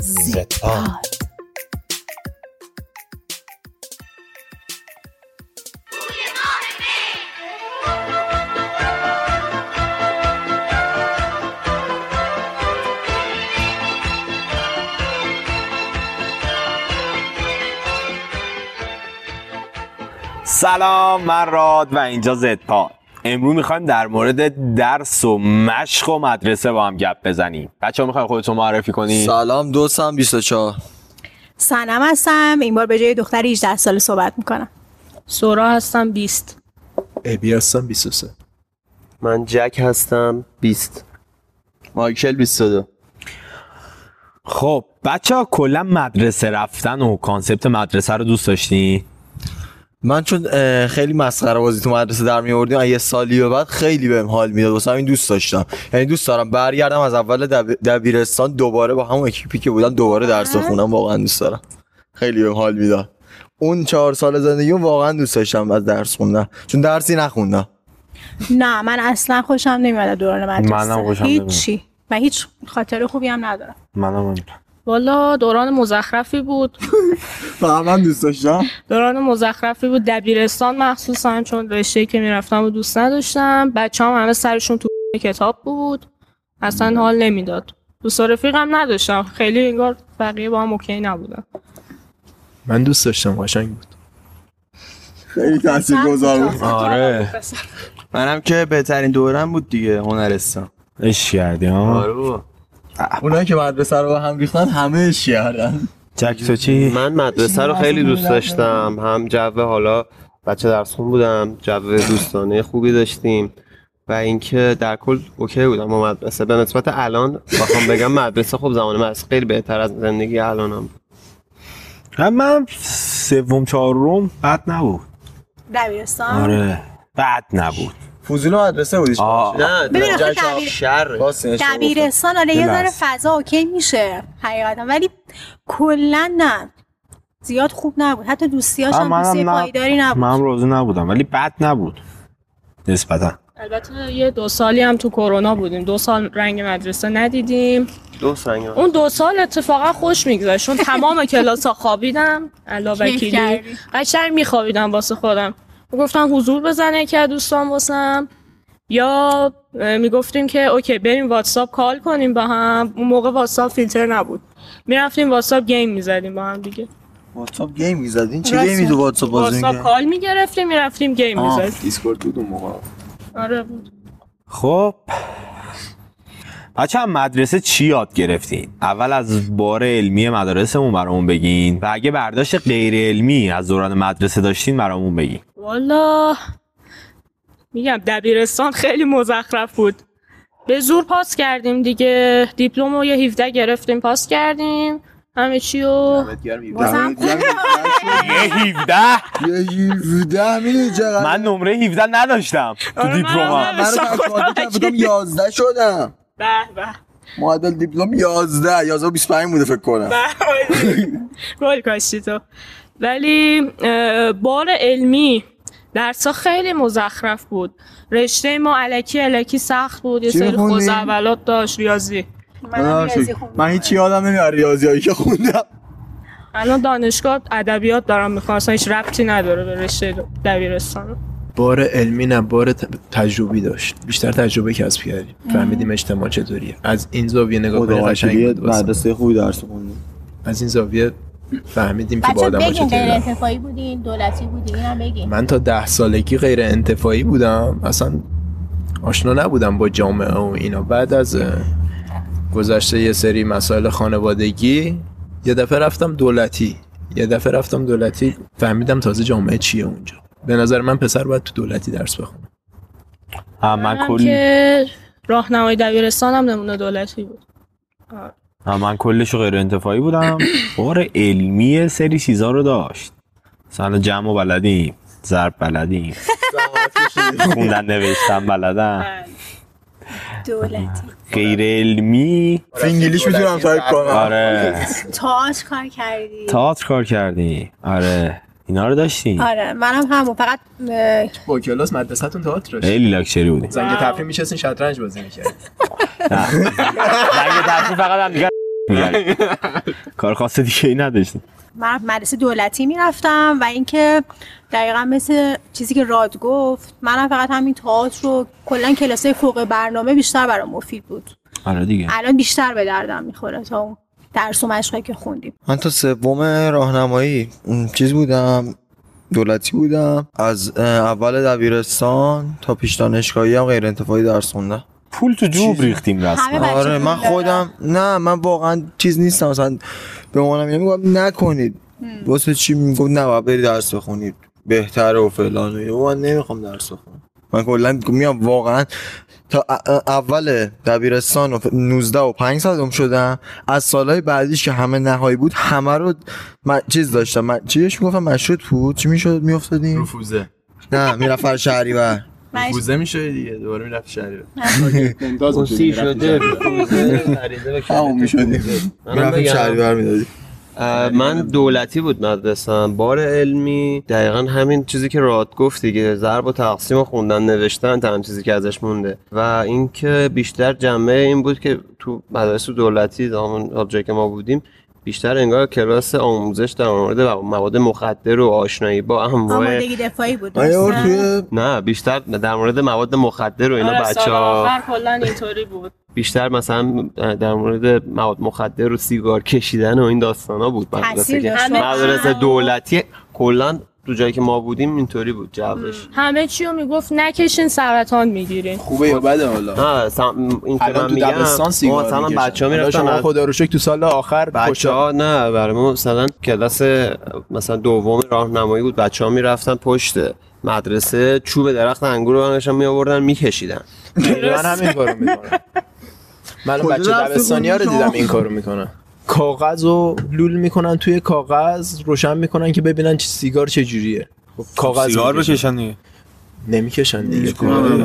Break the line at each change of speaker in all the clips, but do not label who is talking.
زدپاد.
سلام، من راد و اینجا زدپاد. امروز میخوایم در مورد درس و مشق و مدرسه با هم گپ بزنیم. بچه‌ها میخوایم خودتون معرفی کنید؟
سلام، دوستم 24.
سنم هستم، این بار به جای دختر 18 ساله صحبت میکنم.
سورا هستم 20.
ابی هستم 23.
من جک هستم 20.
مایکل 22.
خب بچه‌ها کلا مدرسه رفتن و کانسپت مدرسه رو دوست داشتین؟
من چون خیلی مسخره بازی تو مدرسه در می‌آوردیم، یه سالی به بعد خیلی بهم حال میداد، واسه همین دوست داشتم. یعنی دوست دارم برگردم از اول دبیرستان دوباره با همون اکیپی که بودم دوباره درس بخونم. واقعا دوست دارم، خیلی بهم حال میداد. اون 4 سال زندگیم واقعا دوست داشتم از درس خوندن، چون درسی نخوندم.
نه من اصلا خوشم نمیاد دوران مدرسه.
منم خوشم نمیاد.
هیچی و هیچ خاطره خوبی هم ندارم.
منم
والا دوران مزخرفی بود.
من دوست داشتم.
دوران مزخرفی بود، دبیرستان مخصوصا، چون رشته‌ای که میرفتم و دوست نداشتم. بچه‌ام همه سرشون تو کتاب بود، اصلا حال نمیداد. دوست رفیقم نداشتم، خیلی انگار بقیه با هم اوکی نبودن.
من دوست داشتم، قشنگ بود.
خیلی تاثیرگذار بود.
آره
منم که بهترین دورم بود دیگه، هنرستان.
اش کردی ها؟
آره بابا. اونایی که مدرسه رو هم ریختن همه اش کردن.
جک تو چی؟
من مدرسه رو خیلی دوست داشتم، هم جو، حالا بچه درس خون بودم، جو دوستانه خوبی داشتیم و اینکه در کل اوکی بودم با مدرسه. به نسبت الان بخوام بگم مدرسه خب زمان من خیلی بهتر از زندگی الانم.
من سوم چهارم بد نبود.
دبیرستان
آره بد نبود.
فوزیل مدرسه بودیش؟
نه
ببین آخه دبیرستان آره یه ذره فضا اوکی میشه حقیقتا، ولی کلا نه زیاد خوب نبود. حتی دوستیاش هم دوستی پایداری نبود.
من راضی نبودم ولی بد نبود نسبتا.
البته یه 2 سالی هم تو کرونا بودیم، 2 سال رنگ مدرسه ندیدیم. اون 2 سال اتفاقا خوش میگذشت، چون تمام کلاس‌ها خوابیدم، الله وکیلی قشنگ میخوابیدم واسه خودم. میگفتم حضور بزنه که دوستان واسم، یا میگفتیم که اوکی بریم واتساپ کال کنیم با هم. اون موقع واتساپ فیلتر نبود، میرفتیم واتساپ گیم میزدیم با هم دیگه.
واتساپ گیم میزدین؟ چه گیمی تو واتساپ بازی می‌کردین؟
واتساپ کال میگرفتیم میرفتیم گیم میزدیم.
دیسکورد بود اون موقع.
آره بود.
خب بچه‌ها مدرسه چی یاد گرفتین؟ اول از بار علمی مدارسمون برامون بگین و اگه برداشت غیر علمی از دوران مدرسه داشتین برامون بگین.
والا میگم دبیرستان خیلی مزخرف بود، به زور پاس کردیم دیگه. دیپلم رو یه 17 گرفتیم پاس کردیم همه چی رو.
یه 17
میدونی چقدر؟
من نمره 17 نداشتم تو دیپلمم.
من بودم 11 شدم.
به به
معدل دیپلم 11 25 بوده فکر کنم.
گل کاشتی تو. ولی بار علمی درسا خیلی مزخرف بود. رشته ما الکی سخت بود، یه سری خوزعبلات داشت. ریاضی
من هیچی یادم نمیاد ریاضیایی که خوندم.
الان دانشگاه ادبیات دارم میخوام، اصلا هیچ ربطی نداره به رشته دبیرستان.
بار علمی نه، بار تجربی داشت. بیشتر تجربه کسب کردیم، فهمیدیم اجتماع چطوریه. از این زاویه نگاه کنیم قشنگ بود.
مدرسه خوبی درس خوندیم.
از این زاویه فهمیدیم که با آدم‌ها چطوریه.
غیر انتفاعی بودین، دولتی بودین؟ اینم بگین.
من تا 10 سالگی غیر انتفاعی بودم، اصلا آشنا نبودم با جامعه و اینا. بعد از گذشته یه سری مسائل خانوادگی یه دفعه رفتم دولتی، فهمیدم تازه جامعه چیه اونجا. به نظر من پسر باید تو دولتی درس بخونه.
من کلی
که راهنمای دبیرستانم نمونه دولتی بود.
من کلش غیر انتفاعی بودم. بار علمی سری چیزا رو داشت، مثلا جمع و بلدیم، ضرب بلدیم، خوندن نوشتن بلدم.
دولتی
غیر علمی
انگلیش میتونم تایپ کنم.
آره
تئاتر کار کردی.
آره اینا رو داشتین؟
آره منم همون، فقط
با کلاس مدرسه‌تون تئاتر داشت.
خیلی لاکچری بودیم.
زنگ تفریح می‌شستین شطرنج بازی می‌کردین.
زنگ تفریح فقط هم دیگه کار خاص دیگه ای نداشتم.
من مدرسه دولتی میرفتم و اینکه دقیقا مثل چیزی که راد گفت منم فقط همین تئاتر رو کلا کلاسای فوق برنامه بیشتر برام مفید بود.
آره دیگه
الان بیشتر به دردم میخوره تا اون درس و مشقی که خوندیم.
من تا سوم راهنمایی چیز بودم، دولتی بودم. از اول دبیرستان تا پیش دانشگاهی هم غیر انتفاعی درس خوندم.
پول تو جوب ریختیم رسما.
آره من خودم نه، من واقعا چیز نیستم مثلا به مامانم میگم نکنید واسه چی، میگم نه باید بری درس بخونید بهتره و فلان و من نمیخوام درس بخونم. من کلا میام واقعا تا اول دبیرستان و 19 و 5 سالم شدم. از سالهای بعدیش که همه نهایی بود همه رو چیز داشتم. من چیش میگفتم مشروط بود، چی میشد میافتادیم
رفوزه.
نه میرفت شهریور
رفوزه میشه دیگه، دوباره میرفت شهریور.
ممتاز سی شده رفوزه خریده و
همون میشدیم میرفت شهریور میدادیم.
من دولتی بود مدرسه‌ام. بار علمی دقیقا همین چیزی که راد گفت دیگه، ضرب و تقسیم و خوندن نوشتن تا هم چیزی که ازش مونده و اینکه بیشتر جنبه این بود که تو مدرسه دولتی همون جایی که ما بودیم بیشتر انگار کلاس آموزش در مورد مواد مخدر و آشنایی با
آمادگی دفاعی بود.
نه بیشتر در مورد مواد مخدر و اینا بچه‌ها
کلا اینطوری بود.
بیشتر مثلا در مورد مواد مخدر و سیگار کشیدن و این داستانا بود. مدرسه دولتی کلا تو جایی که ما بودیم اینطوری بود جوش.
همه چی رو میگفت نکشین سرطان میگیرین.
خوبه یا بده حالا؟
این که من میگم مثلا بچه‌ها میرفتن
خدا رو شکر تو سال آخر
بچه‌ها نه برای ما مثلا کلاس مثلا دوم راهنمایی بود، بچه‌ها میرفتن پشت مدرسه چوب درخت انگور رو نشون می آوردن میکشیدن.
من همین کارو میکنم. من بچه دبستانی‌ها رو دیدم این کارو میکنن. کاغذ رو لول میکنن توی کاغذ روشن میکنن که ببینن سیگار چه جوریه.
کاغذ سیگار بکشن دیگه.
نمیکشن دیگه.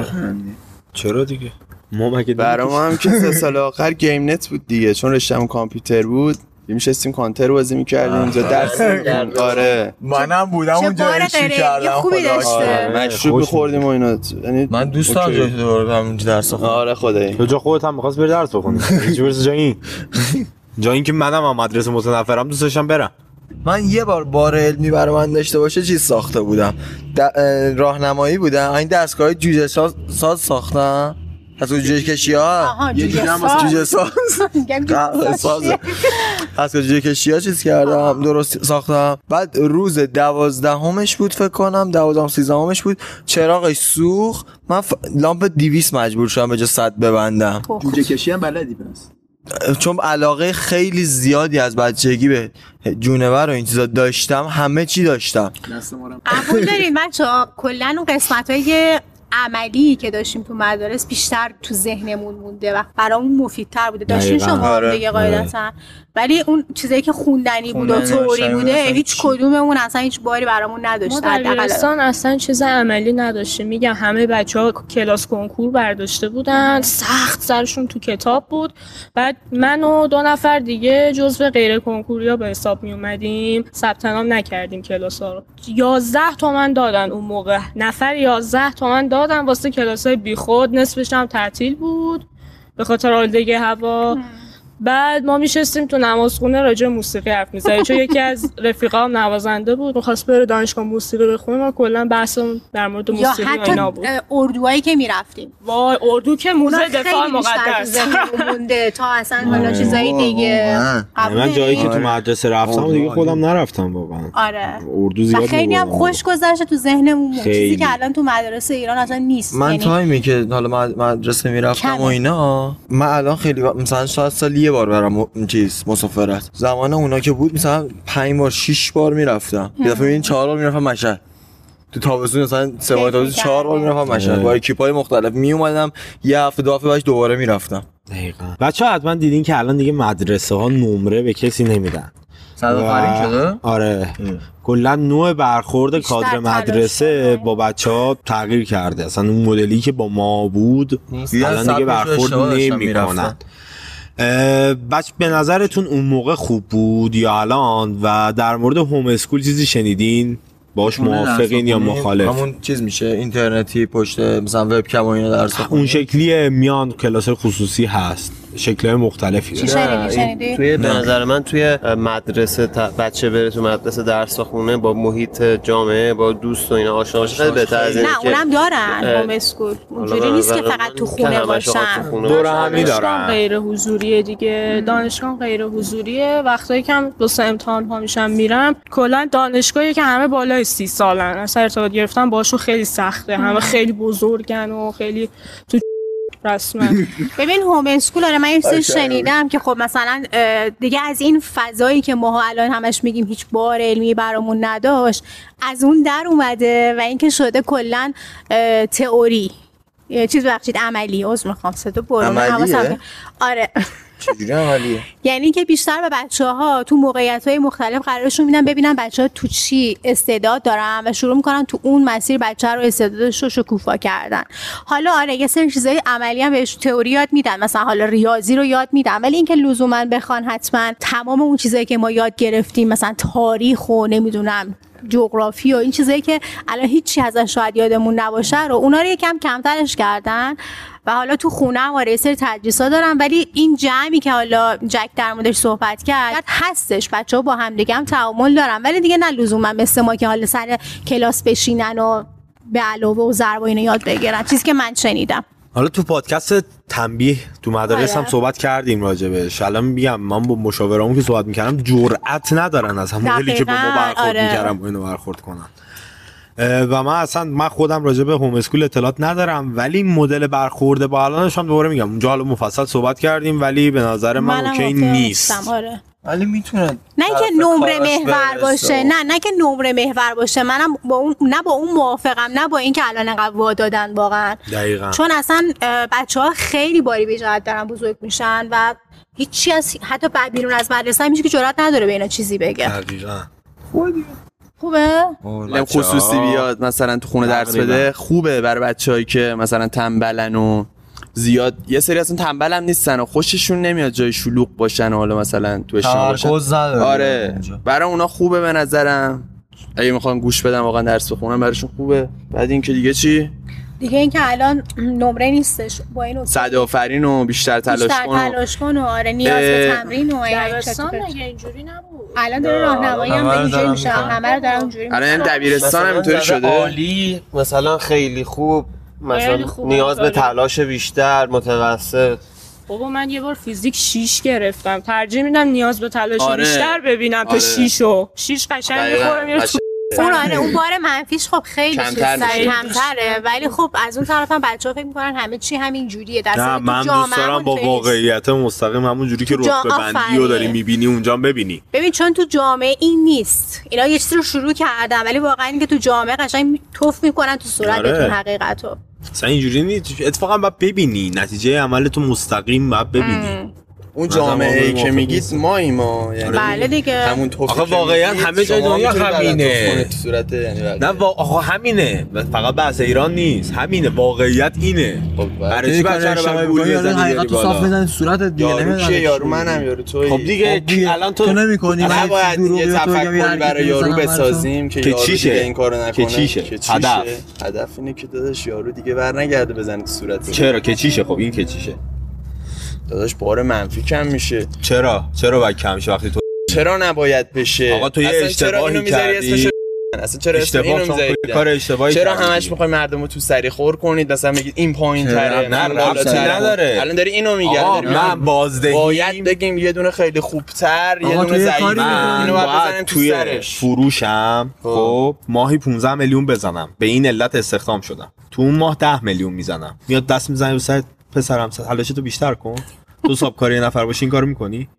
چرا دیگه؟ ما مگه
برای ما هم که 3 سال آخر گیم نت بود دیگه، چون رشته‌مون کامپیوتر بود میشستیم کانتر بازی میکردیم اونجا درس می‌کردیم. آره
منم بودم اونجا عشق می‌کردم.
خوبی داشته.
مشروب می‌خوردیم و اینا. یعنی
من دوست دارم جای تو همونجا درس بخونم.
آره خدایی.
تو جا خودت هم می‌خواست بری درس بخونی. چه برسه جا این که منم هم مدرسه متنفرم دوست داشتم برم.
من یه بار علمی برای من داشته باشه چیز ساخته بودم. راهنمایی بودم. این دستگاه جوجه ساز ساختم. از جوجه کشی‌ها جوجه ساز از جوجه کشی‌ها چیز کردم، درست ساختم. بعد روز 12مش بود فکر کنم، 12ام 13مش بود، چراغش سوخت. من لامپ 200 مجبور شدم به جا 100 ببندم.
جوجه کشی هم بلدی پس؟
چون علاقه خیلی زیادی از بچگی به جونور و این چیزا داشتم، همه چی داشتم.
قبول دارین بچه‌ها کلا اون قسمت‌های عملی که داشتیم تو مدارس بیشتر تو ذهنمون مونده و برامون مفیدتر بوده. داشتیم شما دیگه قاعدتاً، ولی اون چیزایی که خوندنی بود و تئوری بوده هیچ کدوممون اصلا هیچ باری برامون نداشت.
ما دبیرستان اصلا چیز عملی نداشتیم. میگم همه بچه‌ها کلاس کنکور برداشته بودن، سخت سرشون تو کتاب بود. بعد من و 2 نفر دیگه جزو غیر کنکوریا به حساب می اومدیم، ثبت نام نکردیم کلاس‌ها رو. 11 تومن دادن اون موقع، نفر 11 تومن دادن واسه کلاسای بیخود، نصفش هم تعطیل بود به خاطر آلودگی هوا. بعد ما میشستیم تو نمازخونه راجع به موسیقی حرف می‌زدیم، چون یکی از رفیقام نوازنده بود، می‌خواست بره دانشگاه موسیقی بخونه. ما کلا بحثمون در مورد موسیقی و اینا بود.
یا حتی اردوهایی که میرفتیم،
وای اردو که موزه دفاع مقدس
مونده تا اصلا حالا چیزای دیگه.
من جایی که تو مدرسه رفتم دیگه خودم نرفتم واقعا.
آره
اردو زیاد
خیلی هم خوش گذشته تو ذهنمون، چیزی که الان تو مدرسه ایران اصلا نیست.
من تایمی که حالا مدرسه میرفتم و اینا، من الان خیلی مثلا شاید سال یه بار برام چیز مسافرت، زمان اونا که بود مثلا 5 بار 6 بار میرفتم. یه دفعه این 4 بار میرفتم مشهد. تو تابستون مثلا 3 ماه تابستون 4 بار میرفتم مشهد با اکیپای مختلف. میومدم یه هفته 2 هفته بعدش دوباره میرفتم.
دقیقاً. بچه‌ها حتما دیدین که الان دیگه مدرسه ها نمره به کسی نمیدن.
صدافرین شده؟
آره. کلا نوع برخورد کادر مدرسه با بچه‌ها تغییر کرده. اصلا اون مدلی که با ما بود الان دیگه برخورد نمی‌کنن. به نظرتون اون موقع خوب بود یا الان؟ و در مورد هوم اسکول چیزی شنیدین؟ باش موافقین یا مخالف؟
همون چیز میشه اینترنتی پشت مثلا وبکم و اینا درس
اون شکلیه، میان کلاس خصوصی هست. شکل‌های مختلفی داره.
شنیدی؟
توی به نظر من توی مدرسه بچه بره تو مدرسه درس بخونه با محیط جامعه با دوست و اینا آشنا بشه خیلی بهتره از اینه.
نه اونم دارن هوم اسکول، اونجوری نیست که فقط تو خونه باشن.
دور همی دارن.
غیر حضوریه دیگه، دانشگاه غیر حضوریه. وقتایی که هم واسه امتحان ها میشم میرم، کلا دانشگاهی که همه بالای 30 سالن، اصلا ارتباط گرفتن باشون خیلی سخته. همه خیلی بزرگن و خیلی تو رسما.
ببین هوم اسکول آره من یه شنیدم که خب مثلا دیگه از این فضایی که ما الان همش میگیم هیچ بار علمی برامون نداشت از اون در اومده و اینکه شده کلا تئوری چیز بخشید عملی. عذر میخوام صدا برون حواسم. آره
چجوری عملیه؟
یعنی که بیشتر به بچه‌ها تو موقعیت‌های مختلف قرارشون میدن ببینن بچه‌ها تو چی استعداد دارن و شروع میکنن تو اون مسیر بچه رو استعدادش رو شکوفا کردن. حالا آره یه سری چیزای عملی هم بهش تئوری یاد میدن، مثلا حالا ریاضی رو یاد میدن، ولی اینکه لزوما بخوان حتما تمام اون چیزایی که ما یاد گرفتیم مثلا تاریخ و نمیدونم جغرافی و این چیزایی که الان هیچی ازش شاید یادمون نباشه رو اونا رو یکم کمترش کردن و حالا تو خونه هم آره سری تدریس‌ها دارن، ولی این جمعی که حالا جک در موردش صحبت کرد هستش، بچه‌ها با هم دیگه هم تعامل دارن، ولی دیگه نه لزوما مثل ما که حالا سر کلاس بشینن و به علاوه و ضرب و اینو یاد بگیرن، چیزی که من شنیدم.
حالا تو پادکست تنبیه تو مدارس هم صحبت کردیم راجبش. الان میگم من با مشاورامون که صحبت میکردم جرئت ندارن از همون مدلی که با ما برخورد میکردم اینو برخورد کنن. و من خودم راجع به هوم اسکول اطلاعات ندارم، ولی مدل برخورد با الانش هم دوباره میگم اونجا حالا مفصل صحبت کردیم، ولی به نظر من اوکی نیست.
آره.
ولی میتونه
نه که نمره محور باشه، نه که نمره محور باشه. منم با اون نه با اون موافقم، نه با این که الان انقدر وا دادن واقعا.
دقیقاً.
چون اصلا بچه‌ها خیلی باری به جهت دارن بزرگ میشن و هیچی از حتی بیرون از مدرسه میشه که جرئت نداره به اینا چیزی بگه.
دقیقاً.
خوبه؟
خصوصی بیاد مثلا تو خونه درس بده خوبه برای بچه‌هایی که مثلا تنبلن و زیاد یه سری اصلا تنبل هم نیستن و خوششون نمیاد جای شلوغ باشن و حالا مثلا تو اجتماع باشن. آره برای اونا خوبه به نظرم. اگه میخوان گوش بدن واقعا درس بخونن براشون خوبه. بعد این که دیگه چی؟
دیگه این که الان نمره نیستش، با اینو
صد آفرین و بیشتر تلاش کن و
آره نیاز به تمرین و
دبستان مگه اینجوری نبود؟
الان داره راهنمایی هم اینجوری میشه، همه رو دارن اونجوری میشه.
الان دبیرستان هم اینطوری شده.
عالی مثلا خیلی خوب، مثلا نیاز به تلاش بیشتر، متوسط.
بابا من یه بار فیزیک 6 گرفتم، ترجیح میدم نیاز به تلاش بیشتر ببینم تا 6 قشنگ میخوره میره تو
اون بار منفیش خب خیلی کمتره، ولی خب از اون طرف هم بچه‌ها فکر می‌کنن همه چی همین جوریه.
نه من دوست دارم با واقعیت مستقیم همون جوری که رتبه بندی رو داری می‌بینی اونجا ببینی.
ببین چون تو جامعه این نیست، اینا یه چیزی رو شروع کردن ولی واقعا اینکه تو جامعه قشنگ توف می‌کنن تو صورتتون حقیقتو.
اصلا اینجوری نیست، اتفاقا باید ببینی نتیجه عملتون مستقیم باید ببینی.
اون جامعه‌ای که میگید ما یعنی
بله دیگه
همون توفیق.
آخه واقعا همه جای دنیا همینه.
تو صورت یعنی
نه آخه همینه، فقط بحث ایران نیست، همینه، واقعیت اینه. برای چی بچه‌ها رو باید گول بزنی
حقیقت صاف بزنی تو صورتت دیگه نمیدونم.
یارو منم یارو تویی.
خب دیگه الان تو
نمی‌کنی،
ما باید یه تفکری برای یارو بسازیم که یارو دیگه این کارو نکنه.
که چیشه؟
هدف اینه که داداش یارو دیگه برنگرده بزنه تو صورتت.
چرا که چیشه؟ خب این که چیشه؟
داداش بار منفی کم میشه.
چرا باید کم شه وقتی تو
چرا نباید بشه؟
آقا تو یه اشتباهی کردی.
اصلا چرا اینو میذاری؟
کار اشتباهی
چرا همش میخوای مردمو تو سری خور کنید؟ مثلا میگید این پایین تره،
نه بالاتر نداره.
الان داری اینو میگی.
من بازدهی
باید بگیم یه دونه خیلی خوبتر، یه دونه ضعیف. اینو باید بزنیم تو سرش.
فروشم خب ماهی 15 میلیون بزنم، به این علت استخدام شدم. تو اون ماه 10 میلیون میزنم. میاد دست میزنه به سر پسرم، حالشو بیشتر کن. تو حسابکاری یه نفر باشی این کارو میکنی؟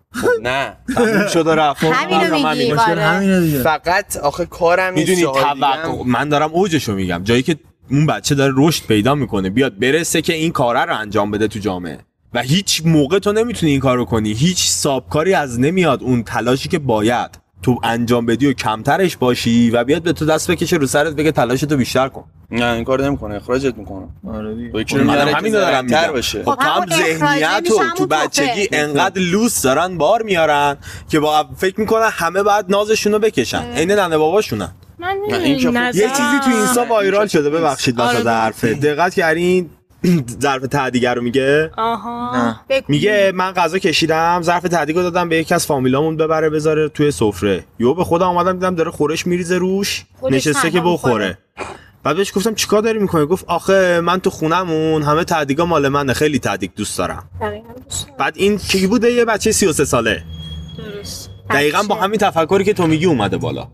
نه
تموم شده رفت.
همینو میگی.
همینه دیگه.
فقط آخه کارم نیست.
میدونی توقع من دارم اوجشو میگم، جایی که اون بچه داره رشد پیدا میکنه بیاد برسه که این کارا رو انجام بده تو جامعه و هیچ موقع تو نمیتونی این کارو کنی، هیچ سابکاری از نمیاد اون تلاشی که باید تو انجام بدی و کمترش باشی و بیاد به تو دست بکشه رو سرت بگه تلاشتو بیشتر کن.
نه این کار نمیکنه، اخراجت میکنه.
آره
دیگه من همین دارم میگم.
خب تو هم ذهنیت تو بچگی انقدر لوس دارن بار میارن که با فکر میکنن همه باید نازشونو بکشن، عین ننه باباشونن.
من
یه چیزی تو اینستا وایرال شده، ببخشید واسه حرفه دقت کردین؟ ظرف تعدیه رو میگه؟
آها
میگه من غذا کشیدم، ظرف تعدیه رو دادم به یکی از فامیلامون ببره بذاره توی سفره. یهو به خودم اومدم دیدم داره خورش میریزه روش، نشسته که بخوره. بعد بهش گفتم چیکار داری میکنی؟ گفت آخه من تو خونمون همه تعدیگا مال منه، خیلی تعدیگ دوست دارم. بعد این کی بوده؟ یه بچه 33 ساله.
درست.
دقیقاً با همین تفکری که تو میگی اومده بالا.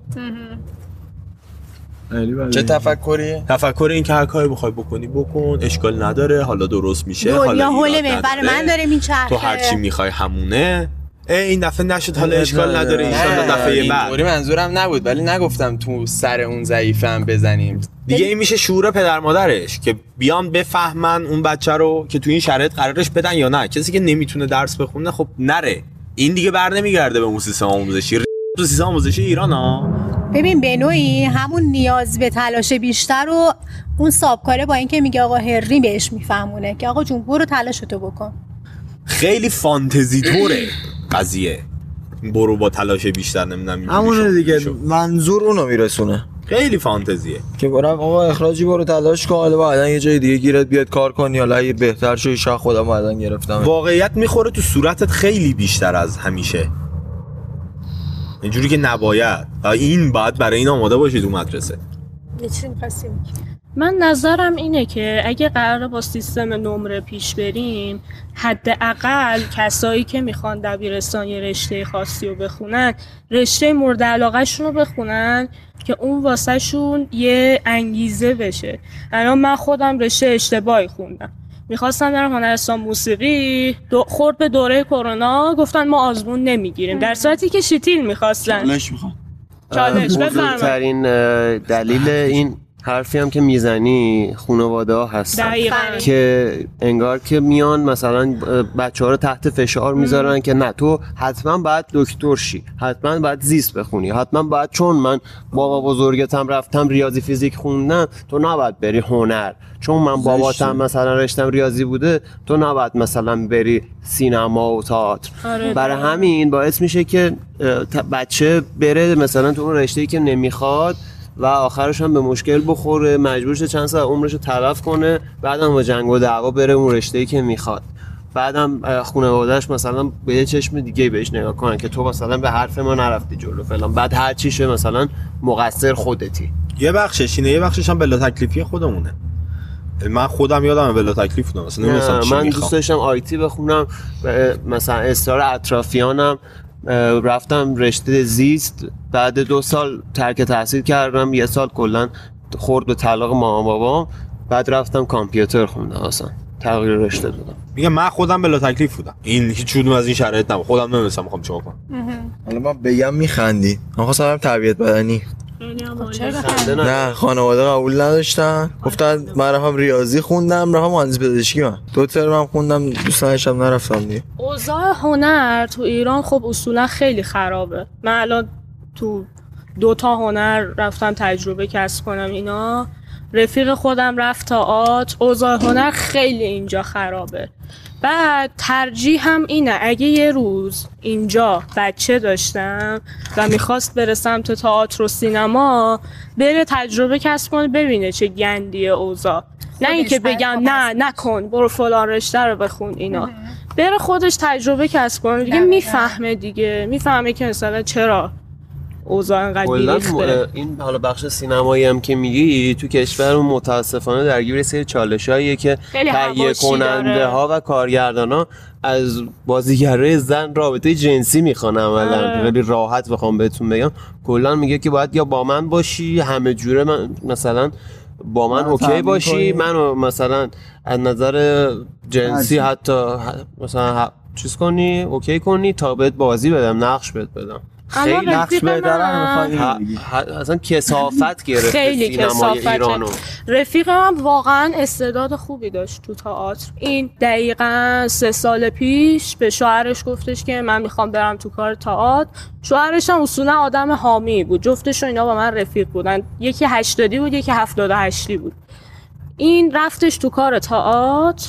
چه تفکریه؟
تفکر این که هر کاری بخوای بکنی بکن، اشکال نداره، حالا درست میشه،
حالا حول محور من داره میچرخه،
تو هر چی میخوای همونه. این دفعه نشد حالا اشکال نداره، ان شاءالله دفعه بعد.
اینطوری منظورم نبود، ولی نگفتم تو سر اون ضعیفم بزنیم
دیگه. این میشه شعور پدر مادرش که بیان بفهمن اون بچه رو که تو این شرایط قرارش بدن یا نه. کسی که نمیتونه درس بخونه خب نره. این دیگه بر نمیگرده به اون سیستم آموزشی. تو سیستم آموزشی ایران ها
ببین به نوعی همون نیاز به تلاش بیشتر رو اون سابکاره با اینکه میگه آقا هری بهش میفهمونه که آقا جون برو تلاشتو بکن.
خیلی فانتزی طوره قضیه، برو با تلاش بیشتر نمیدونم
همونه دیگه، منظور اونو میرسونه.
خیلی فانتزیه
که برم آقا اخراجی برو تلاش کن، حالا بعدن یه جای دیگه گیرت بیاد کار کنی، حالا اگه بهتر شد شاید خودم بعدن گرفتم.
واقعیت میخوره تو صورتت خیلی بیشتر از همیشه، اینجوری که نباید. این باید برای این آماده باشید تو مدرسه.
من نظرم اینه که اگه قراره با سیستم نمره پیش بریم، حداقل کسایی که میخوان دبیرستان یه رشته خاصی رو بخونن، رشته مورد علاقه شون رو بخونن که اون واسه شون یه انگیزه بشه. الان من خودم رشته اشتباهی خوندم، میخواستم برم هنرستان موسیقی، خورد به دوره کرونا گفتن ما آزمون نمیگیریم، در صورتی که شیتیل میخواستن. چالش
بزرگترین دلیل این حرفی هم که میزنی خانواده ها هستن که انگار که میان مثلا بچه ها رو تحت فشار میذارن که نه تو حتما باید دکتر شی، حتما باید زیست بخونی، حتما باید، چون من بابا بزرگتم رفتم ریاضی فیزیک خوندم تو نباید بری هنر، چون من باباتم مثلا رشتم ریاضی بوده تو نباید مثلا بری سینما و تئاتر. برای همین باعث میشه که بچه بره مثلا تو اون رشته‌ای که نمیخواد و آخرش هم به مشکل بخوره، مجبور شه چند سال عمرشو تلف کنه، بعدم با جنگ و دعوا بره اون رشته‌ای که میخواد. بعدم خانواده‌اش مثلا به یه چشم دیگه بهش نگاه کنن که تو مثلا به حرف ما نرفتی جلو فلان، بعد هر چی شه مثلا مقصر خودتی.
یه بخشش اینه، یه بخشش هم بلا تکلیفی خودمونه. من خودم یادمه بلا تکلیف بودم، مثلا نمی‌دونستم چی میخوام.
من دوست داشتم آیتی بخونم، مثلا اصرار اطرافیانم رفتم رشته زیست، بعد 2 سال ترک تحصیل کردم، 1 سال کلا خورد به طلاق مامان بابام، بعد رفتم کامپیوتر خوندم، اصلا تغییر رشته دادم.
میگم من خودم بلا تکلیف بودم، این هیچ کدوم از این شرایط نبود، خودم نمی‌دونستم میخوام چیکار کنم.
حالا من بگم میخندی، من خواستم برم تربیت بدنی، نه خانواده قبول نداشتن، گفتن من رفتم ریاضی خوندم، رفتم مهندسی پزشکی، من 2 ترم خوندم، دوست نداشتم نرفتم دیگه.
اوضاع هنر تو ایران خب اصولا خیلی خرابه. من الان تو 2 تا هنر رفتم تجربه کسب کنم، اینا رفیق خودم رفت تئاتر، اوضاع هنر خیلی اینجا خرابه. بعد ترجیح هم اینه اگه یه روز اینجا بچه داشتم و میخواست بره سمت تئاتر و سینما، بره تجربه کسب کنه ببینه چه گندیه اوضاع، نه اینکه بگم نه نکن برو فلان رشته رو بخون، اینا بره خودش تجربه کسب کنه دیگه، میفهمه دیگه، میفهمه که مثلا چرا اوضاع انقدر ریخته.
این حالا بخش سینمایی هم که میگی تو کشور متاسفانه درگیر یه سری چالشاییه که تهیه کننده ها و کارگردان ها از بازیگرای زن رابطه جنسی میخوان عملا. خیلی راحت بخوام بهتون بگم، کلا میگه که باید یا با من باشی همه جوره، من مثلا با من اوکی باشی، منو مثلا از نظر جنسی حتی مثلا چیز کنی، اوکی کنی تا بهت بازی بدم، نقش بهت بدم. خیلی نقش بهتره میخوایی، اصلا کثافت گرفته
خیلی
سینمای ایرانو.
رفیق من واقعا استعداد خوبی داشت تو تئاتر، این دقیقاً 3 سال پیش به شوهرش گفتش که من میخوام برم تو کار تئاتر. شوهرش هم اصولا آدم حامی بود، جفتشون اینا با من رفیق بودن، یکی 80 بود یکی 78 بود. این رفتش تو کار تئاتر،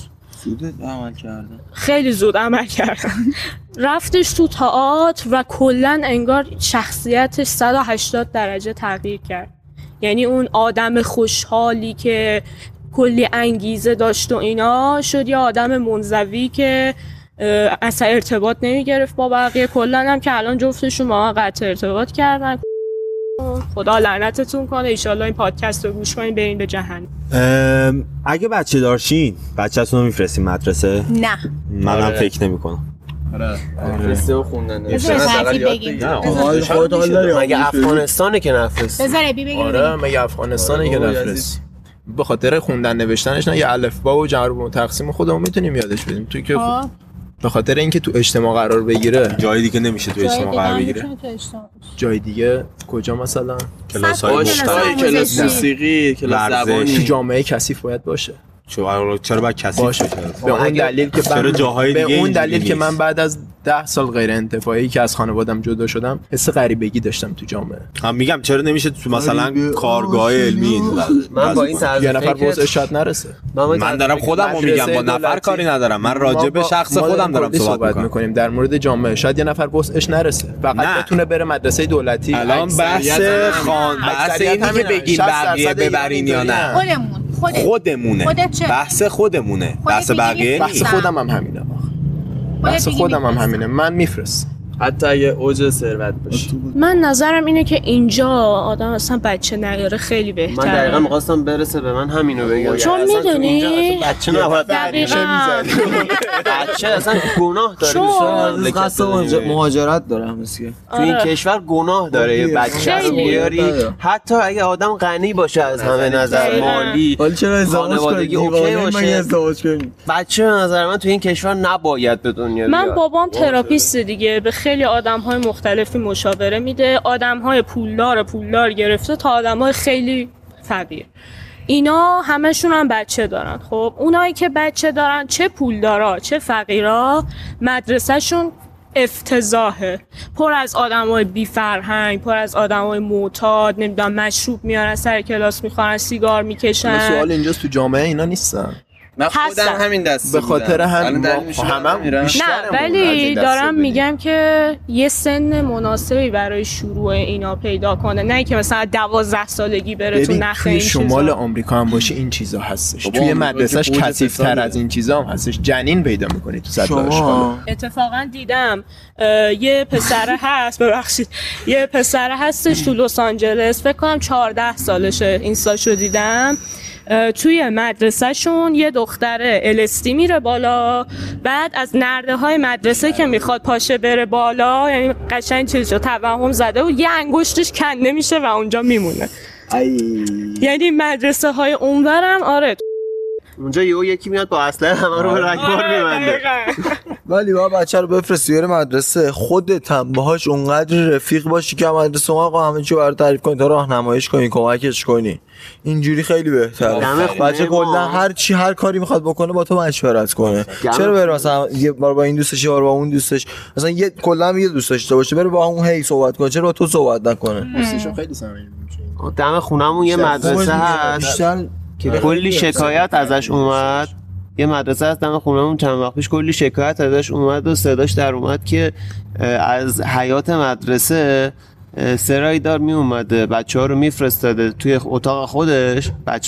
خیلی زود عمل کردن. رفتش تو تئاتر و کلن انگار شخصیتش 180 درجه تغییر کرد. یعنی اون آدم خوشحالی که کلی انگیزه داشت و اینا، شد یه آدم منزوی که اصلا ارتباط نمیگرفت با بقیه. کلا هم که الان جفتشون ما قطع ارتباط کردن. خدا لعنتتون کنه. ایشالله این پادکست رو گوش کنین برین به جهنم.
اگه بچه دارشین بچه‌تون رو میفرستین مدرسه؟
نه
منم فکر نمی‌کنم.
فرسته و خوندن
مگه افغانستانه که نفرست؟
بذار ابی بگیم.
آره مگه افغانستانه که نفرست؟ به خاطر خوندن نوشتنش نه، یه الفبا و جمع و تقسیم خودمون میتونیم یادش بدیم. توی که به خاطر اینکه تو اجتماع قرار بگیره،
جای دیگه نمیشه تو اجتماع قرار بگیره.
جای دیگه کجا؟ مثلا
کلاس‌های کلاس موسیقی، کلاس زبانی،
تو جامعه کثیف باید باشه.
چرا باید کثیف باشه؟
به اون دلیل که
چرا جاهای دیگه،
به اون دلیل که من بعد از 10 سال غیر انتفاعی که از خانوادم جدا شدم حس غریبگی داشتم تو جامعه.
هم میگم چرا نمیشه تو مثلا کارگاه علمی
من با این طرز
یه نفر واسه شاید نرسه.
من دارم خودمو میگم، با نفر کاری ندارم، من راجع به شخص خودم دارم صحبت
میکنیم در مورد جامعه. شاید یه نفر واسش نرسه، فقط بتونه بره مدرسه دولتی.
الان بحث اینه که بگیم بقیه ببرین یا نه، خودمونه. بحث خودمونه، بحث بقیه
بحث خودم هم همینه. بحث خودم هم همینه. من میفرست
حتی اگه اوج ثروت باشه.
من نظرم اینه که اینجا آدم اصلا بچه نیاره خیلی بهتره.
من دقیقا می‌خواستم برسه به من همینو بگم،
چون میدونی
بچه نباید بچه اصلا گناه داره.
قصد مهاجرت داره همسیه
تو این کشور گناه داره یه بچه رو بیاری، حتی اگه آدم غنی باشه از همه نظر، مالی، خانوادگی اوکی باشه، بچه به نظر من تو این کشور نباید به دنیا بیاد.
من بابام تراپیست دیگه، به خیلی آدم‌های مختلفی مشاوره میده، آدم‌های پولدار گرفته تا آدم‌های خیلی فقیر. اینا همشون هم بچه دارن. خب اونایی که بچه دارن، چه پولدارا چه فقیرا، مدرسه‌شون افتضاحه، پر از آدمای بی فرهنگ، پر از آدمای معتاد، نمیدونم مشروب میارن سر کلاس میخورن، سیگار میکشن.
سوال اینجاست تو جامعه اینا نیستن.
من خودم همین دسته
به خاطر همم
نه، ولی دارم میگم که یه سن مناسبی برای شروع اینا پیدا کنه، نه که مثلا 12 سالگی بره تو نخ این چیزا.
شمال آمریکا هم باشه این چیزا هستش، توی مدرسه‌اش کثیف‌تر از این چیزا هم هستش. جنین پیدا می‌کنی تو صد آشغال.
اتفاقا دیدم یه پسر هست، ببخشید، یه پسر هستش تو لس آنجلس، فکر کنم 14 سالشه، اینستاشو دیدم. توی مدرسهشون یه دختره LSD میره بالا، بعد از نرده های مدرسه که میخواد پاشه بره بالا، یعنی قشنگ چیزشو توهم زده و یه انگشتش کنده میشه و اونجا میمونه. یعنی مدرسه های اونورم آره
اونجا یکی میاد با اسلحه همه رو به رگبار میبنده.
ولی با بچه رو بفرستی بره مدرسه، خودت هم باهاش اونقدر رفیق باشی که مدرسه آقا همه چی برات تعریف کنی، تا راهنماییش کنی، کمکش کنی. اینجوری خیلی بهتره. بچه کلا هر کاری میخواد بکنه با تو مشورت کنه. چرا بره مثلا یه بار با این دوستش، یه بار با اون دوستش، مثلا یه کلا یه دوست داشته باشه بره با اون هی صحبت کنه، چرا با تو صحبت نکنه؟
دوستشون خیلی صمیمی میشه.
دم خونمون یه مدرسه هست که کلی شکایت ازش اومد. یه مدرسه هست دم خونمون، چند وقت پیش کلی شکایت ازش اومد و صداش در اومد که از حیات مدرسه سرایدار می اومده بچه‌ها رو میفرستاده توی اتاق خودش،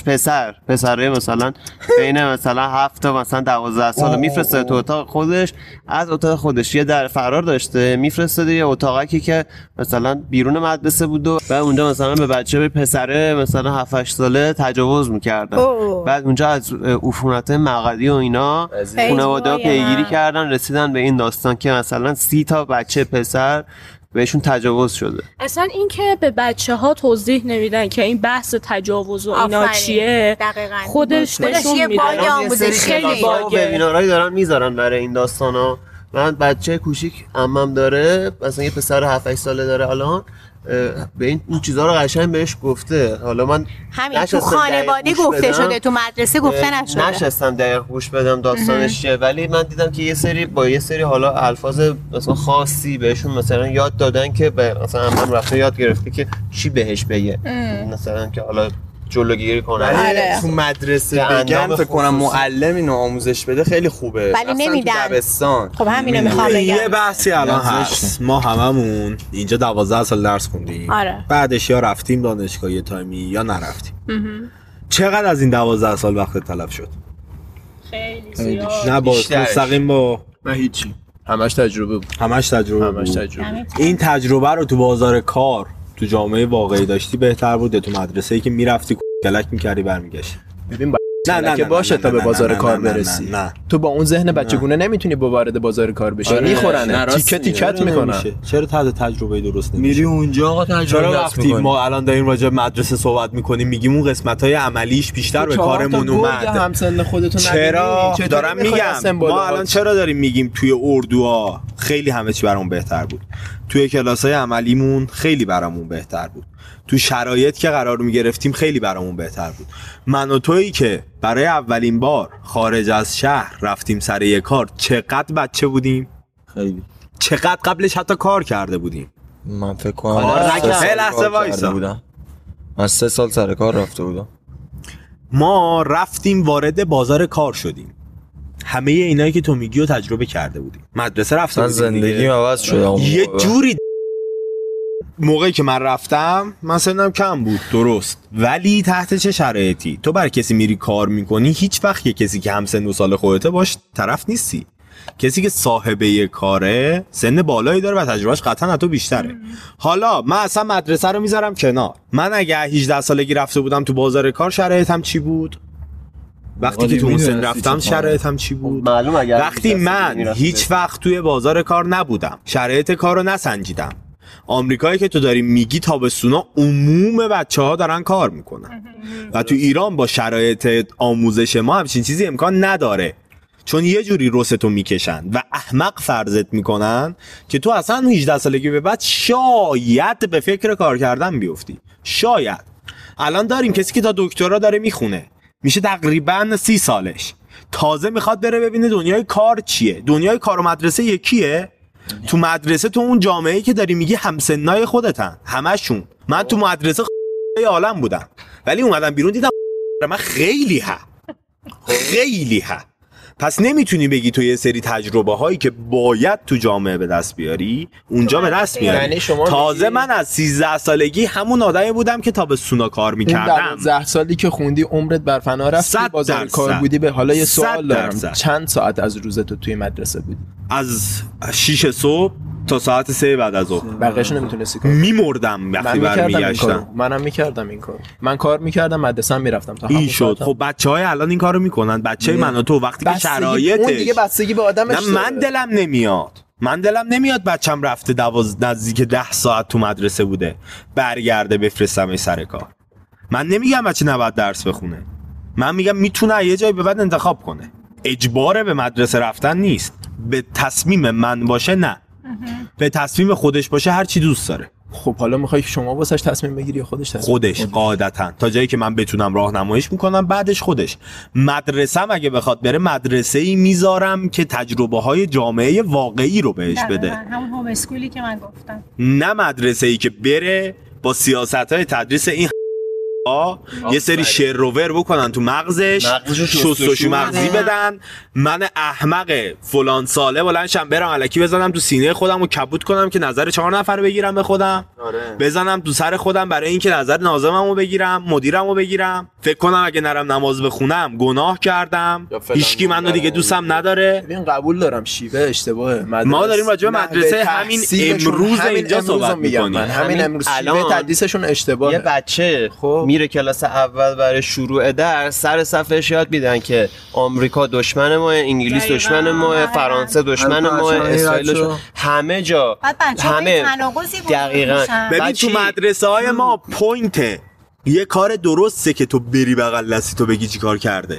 پسره مثلا بین مثلا 7 تا مثلا 12 سال میفرستاده تو اتاق خودش، از اتاق خودش یه در فرار داشته میفرستاده یه اتاقی که مثلا بیرون مدرسه بود و اونجا مثلا به بچه پسره مثلا 7 8 ساله تجاوز می‌کردن. بعد اونجا از عفونت مقعدی و اینا خانواده‌ها پیگیری کردن، رسیدن به این داستان که مثلا 30 تا بچه پسر بهشون تجاوز شده.
اصلا این که به بچه‌ها توضیح نمیدن که این بحث تجاوز و اینا چیه، خودش نشون میده.
خیلی باگه. وبینارایی دارن میذارن برای این داستانا. من بچه کوچیک عمم داره، مثلا یه پسر 7 8 ساله داره الان، به این چیزا رو قشنگ بهش گفته. حالا من
همین تو خانواده گفته شده، تو مدرسه گفته نشده.
نشستم دقیق گوش بدم داستانش چیه، ولی من دیدم که یه سری حالا الفاظ مثلا خاصی بهشون مثلا یاد دادن که مثلا عمم رفته یاد گرفته که چی بهش بگه، مثلا که حالا جلوگیری کنه.
تو مدرسه بگن فکر کنم معلم اینو آموزش بده خیلی خوبه،
ولی نمیدن. خب همینو میخوام بگم.
یه بحثی الان هست، ما هممون اینجا 12 سال درس خوندیم، بعدش یا رفتیم دانشگاه یه تایمی یا نرفتیم. چقدر از این 12 سال وقت تلف شد؟
خیلی زیاد.
نه مستقیم با
نه هیچی، همش تجربه بود.
این تجربه رو تو بازار کار تو جامعه واقعی داشتی بهتر بود، تو مدرسه‌ای که میرفتی کلک می‌کردی برمیگشتی؟
ببین نه باشه تا به بازار کار برسی.
نه.
تو با اون ذهن بچگونه نمیتونی وارد بازار کار بشی. میخورن تیکت میکنن.
چرا تجربه درست نمیشه؟
میری اونجا آقا تجربه
چرا وقتی ما الان داریم راجع به مدرسه صحبت میکنیم میگیم اون قسمت‌های عملیش بیشتر به کارمون اومد؟
همسن خودتون
چرا دارم میگم ما الان چرا داریم میگیم توی اردوها خیلی همه چی برامون بهتر بود، توی کلاس‌های عملیمون خیلی برامون بهتر بود، تو شرایط که قرار میگرفتیم خیلی برامون بهتر بود. من و تویی که برای اولین بار خارج از شهر رفتیم سر یه کار چقدر بچه بودیم؟
خیلی.
چقدر قبلش حتی کار کرده بودیم؟
من فکر کنم
لحظه وایسا،
من 3 سال سر کار رفته بودم.
ما رفتیم وارد بازار کار شدیم، همه اینایی که تو میگی رو تجربه کرده بودیم. مدرسه رفته بودیم،
زندگیم عوض شد
یه جوری. موقعی که من رفتم من سنم کم بود درست، ولی تحت چه شرایطی؟ تو برای کسی میری کار میکنی هیچ وقت یه کسی که هم سن و سال خودته باش طرف نیستی. کسی که صاحبه یه کاره سن بالایی داره و تجربهش قطعا از تو بیشتره. حالا من اصلا مدرسه رو میذارم کنار، من اگه 18 سالگی رفته بودم تو بازار کار شرایطم چی بود؟ وقتی که تو اون سن رفتم شرایطم چی بود؟ وقتی من هیچ وقت توی بازار کار نبودم، شرایط کار رو نسنجیدم. آمریکایی که تو داری میگی تابستونا عموم بچه‌ها دارن کار میکنن و تو ایران با شرایط آموزش ما همچین چیزی امکان نداره، چون یه جوری رستو میکشن و احمق فرضت میکنن که تو اصلا 18 سالگی به بعد شاید به فکر کار کردن بیفتی. شاید الان داریم کسی که تا دکترا داره میخونه، میشه تقریبا 30 سالش، تازه میخواد بره ببینه دنیای کار چیه. دنیای کار و مدرسه یکیه؟ تو مدرسه تو اون جامعه‌ای که داری میگی همسنای خودتن همشون. من تو مدرسه عالم بودم ولی اومدم بیرون دیدم من خیلی پس نمیتونی بگی تو یه سری تجربه هایی که باید تو جامعه به دست بیاری اونجا به دست بیاری.
یعنی
تازه من از 13 سالگی همون آدمی بودم که تابستونا کار میکردم.
12 سالی که خوندی عمرت بر فنا رفت، بازار کار بودی. به حالا یه سوال دارم، چند ساعت از روزت تو توی مدرسه بودی؟
از 6 صبح تا ساعت 3 بعد از ظهر.
بقیه‌اش نمیتونستی کار.
میمردم وقتی برمیگشتم.
منم میکردم این کار. من کار میکردم، مدرسه میرفتم تا
این شد. خب بچهای الان این کارو میکنن. بچهای من و تو وقتی که شرایطش
اون دیگه بستگی به آدمش.
من دلم نمیاد بچم رفته نزدیک 10 ساعت تو مدرسه بوده برگرده بفرستمش سر کار. من نمیگم بچه نباید درس بخونه، من میگم میتونه یه جایی به بعد انتخاب کنه. اجبار به مدرسه رفتن نیست. به تصمیم من باشه نه، به تصمیم خودش باشه هر چی دوست داره.
خب حالا میخوای شما واسش تصمیم بگیری یا خودش تصمیم؟
خودش قاعدتا تا جایی که من بتونم راهنماییش میکنم، بعدش خودش. مدرسه‌م اگه بخواد بره مدرسه‌ای میذارم که تجربه های جامعه واقعی رو بهش بده،
همون هوم اسکولی که من گفتم،
نه مدرسه‌ای که بره با سیاست‌های تدریس این یه سری شروور بکنن تو مغزش، شستشو مغزی بدن. من احمق فلان ساله بلندشم برم الکی بزنم تو سینه خودم و کبوت کنم که نظر 4 نفر بگیرم به خودم. بزنم تو سر خودم برای اینکه نظر ناظممو بگیرم، مدیرمو بگیرم. فکر کنم اگه نرم نماز بخونم گناه کردم، هیچکی منو دیگه دوستم نداره.
ببین قبول دارم شیوه اشتباهه.
ما داریم راجع به مدرسه همین امروز اینجا صحبت می‌کنیم.
همین امروز شیوه تدریسشون اشتباهه.
یه بچه میره کلاس اول برای شروع درس، سر صفحش یاد میدن که آمریکا دشمن ما، انگلیس دشمن ما، فرانسه دشمن ما، اسرائیل همه جا همه دقیقاً.
ببین تو مدرسه های ما پوینت یه کار درسته که تو بری بغل دستی تو بگی چی کار کرده.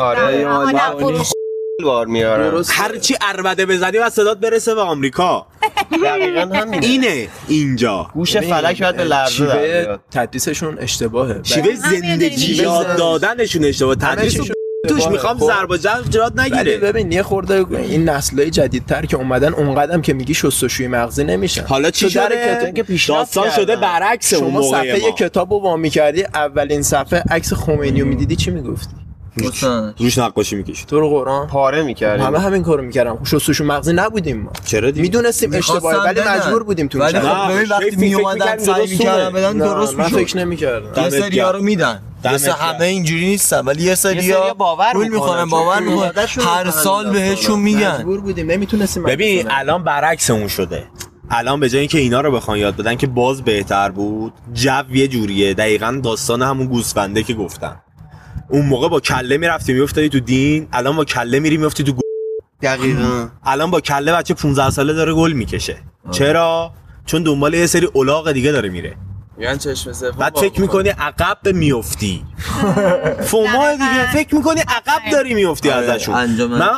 بار میارن
هر چی عربده بزنی و صدات برسه به آمریکا.
دقیقاً همینه.
اینه اینجا
گوش فلک باید به لرزه در
تدریسشون اشتباهه.
شیوه زندگی یاد دادنشون اشتباهه. تدریسشون توش میخوام ضرب و جرب جرات نگیره.
ببین یه خورده این نسل‌های جدیدتر که اومدن اونقدرم که میگی شستشوی مغزی نمیشن.
حالا چی شده؟ داستان شده برعکس اون موقع.
شما صفحه کتابو وا می‌کردی اولین صفحه عکس خمینیو میدیدی چی میگفتی؟
روش نقاشی می‌کشید.
تو رو قرآن
پاره می‌کردیم.
همه همین کارو می‌کردن. شستشو مغزی نبودیم ما.
چرا دیگه؟
میدونستیم اشتباهه ولی مجبور بودیم تو.
ولی خب ببین وقتی میومدن سعی می‌کردن بدن درست
من
می‌شد.
فکر نمی‌کردم.
یه سری‌ها رو میدن. مثلا همه اینجوری نیستن ولی یه سری‌ها پول می‌خورن باور می‌کنن هر سال بهشون میگن.
مجبور بودیم نمیتونستیم.
ببین الان برعکس اون شده. الان به جای اینکه اینا رو بخوان یاد بدن که باز بهتر بود، جو یه جوریه. دقیقاً داستان همون گوسفنده که گفتم. اون موقع با کله میرفتی میافتادی تو دین، الان با کله میری میافتی تو
دقیقاً.
الان با کله بچه 15 ساله داره گل میکشه. چرا؟ چون دنبال یه سری الاغ دیگه داره میره.
میگن چشم سوم.
بعد فکر میکنی عقب میافتی. فوما دیگه فکر میکنی عقب داری میافتی ازشون. من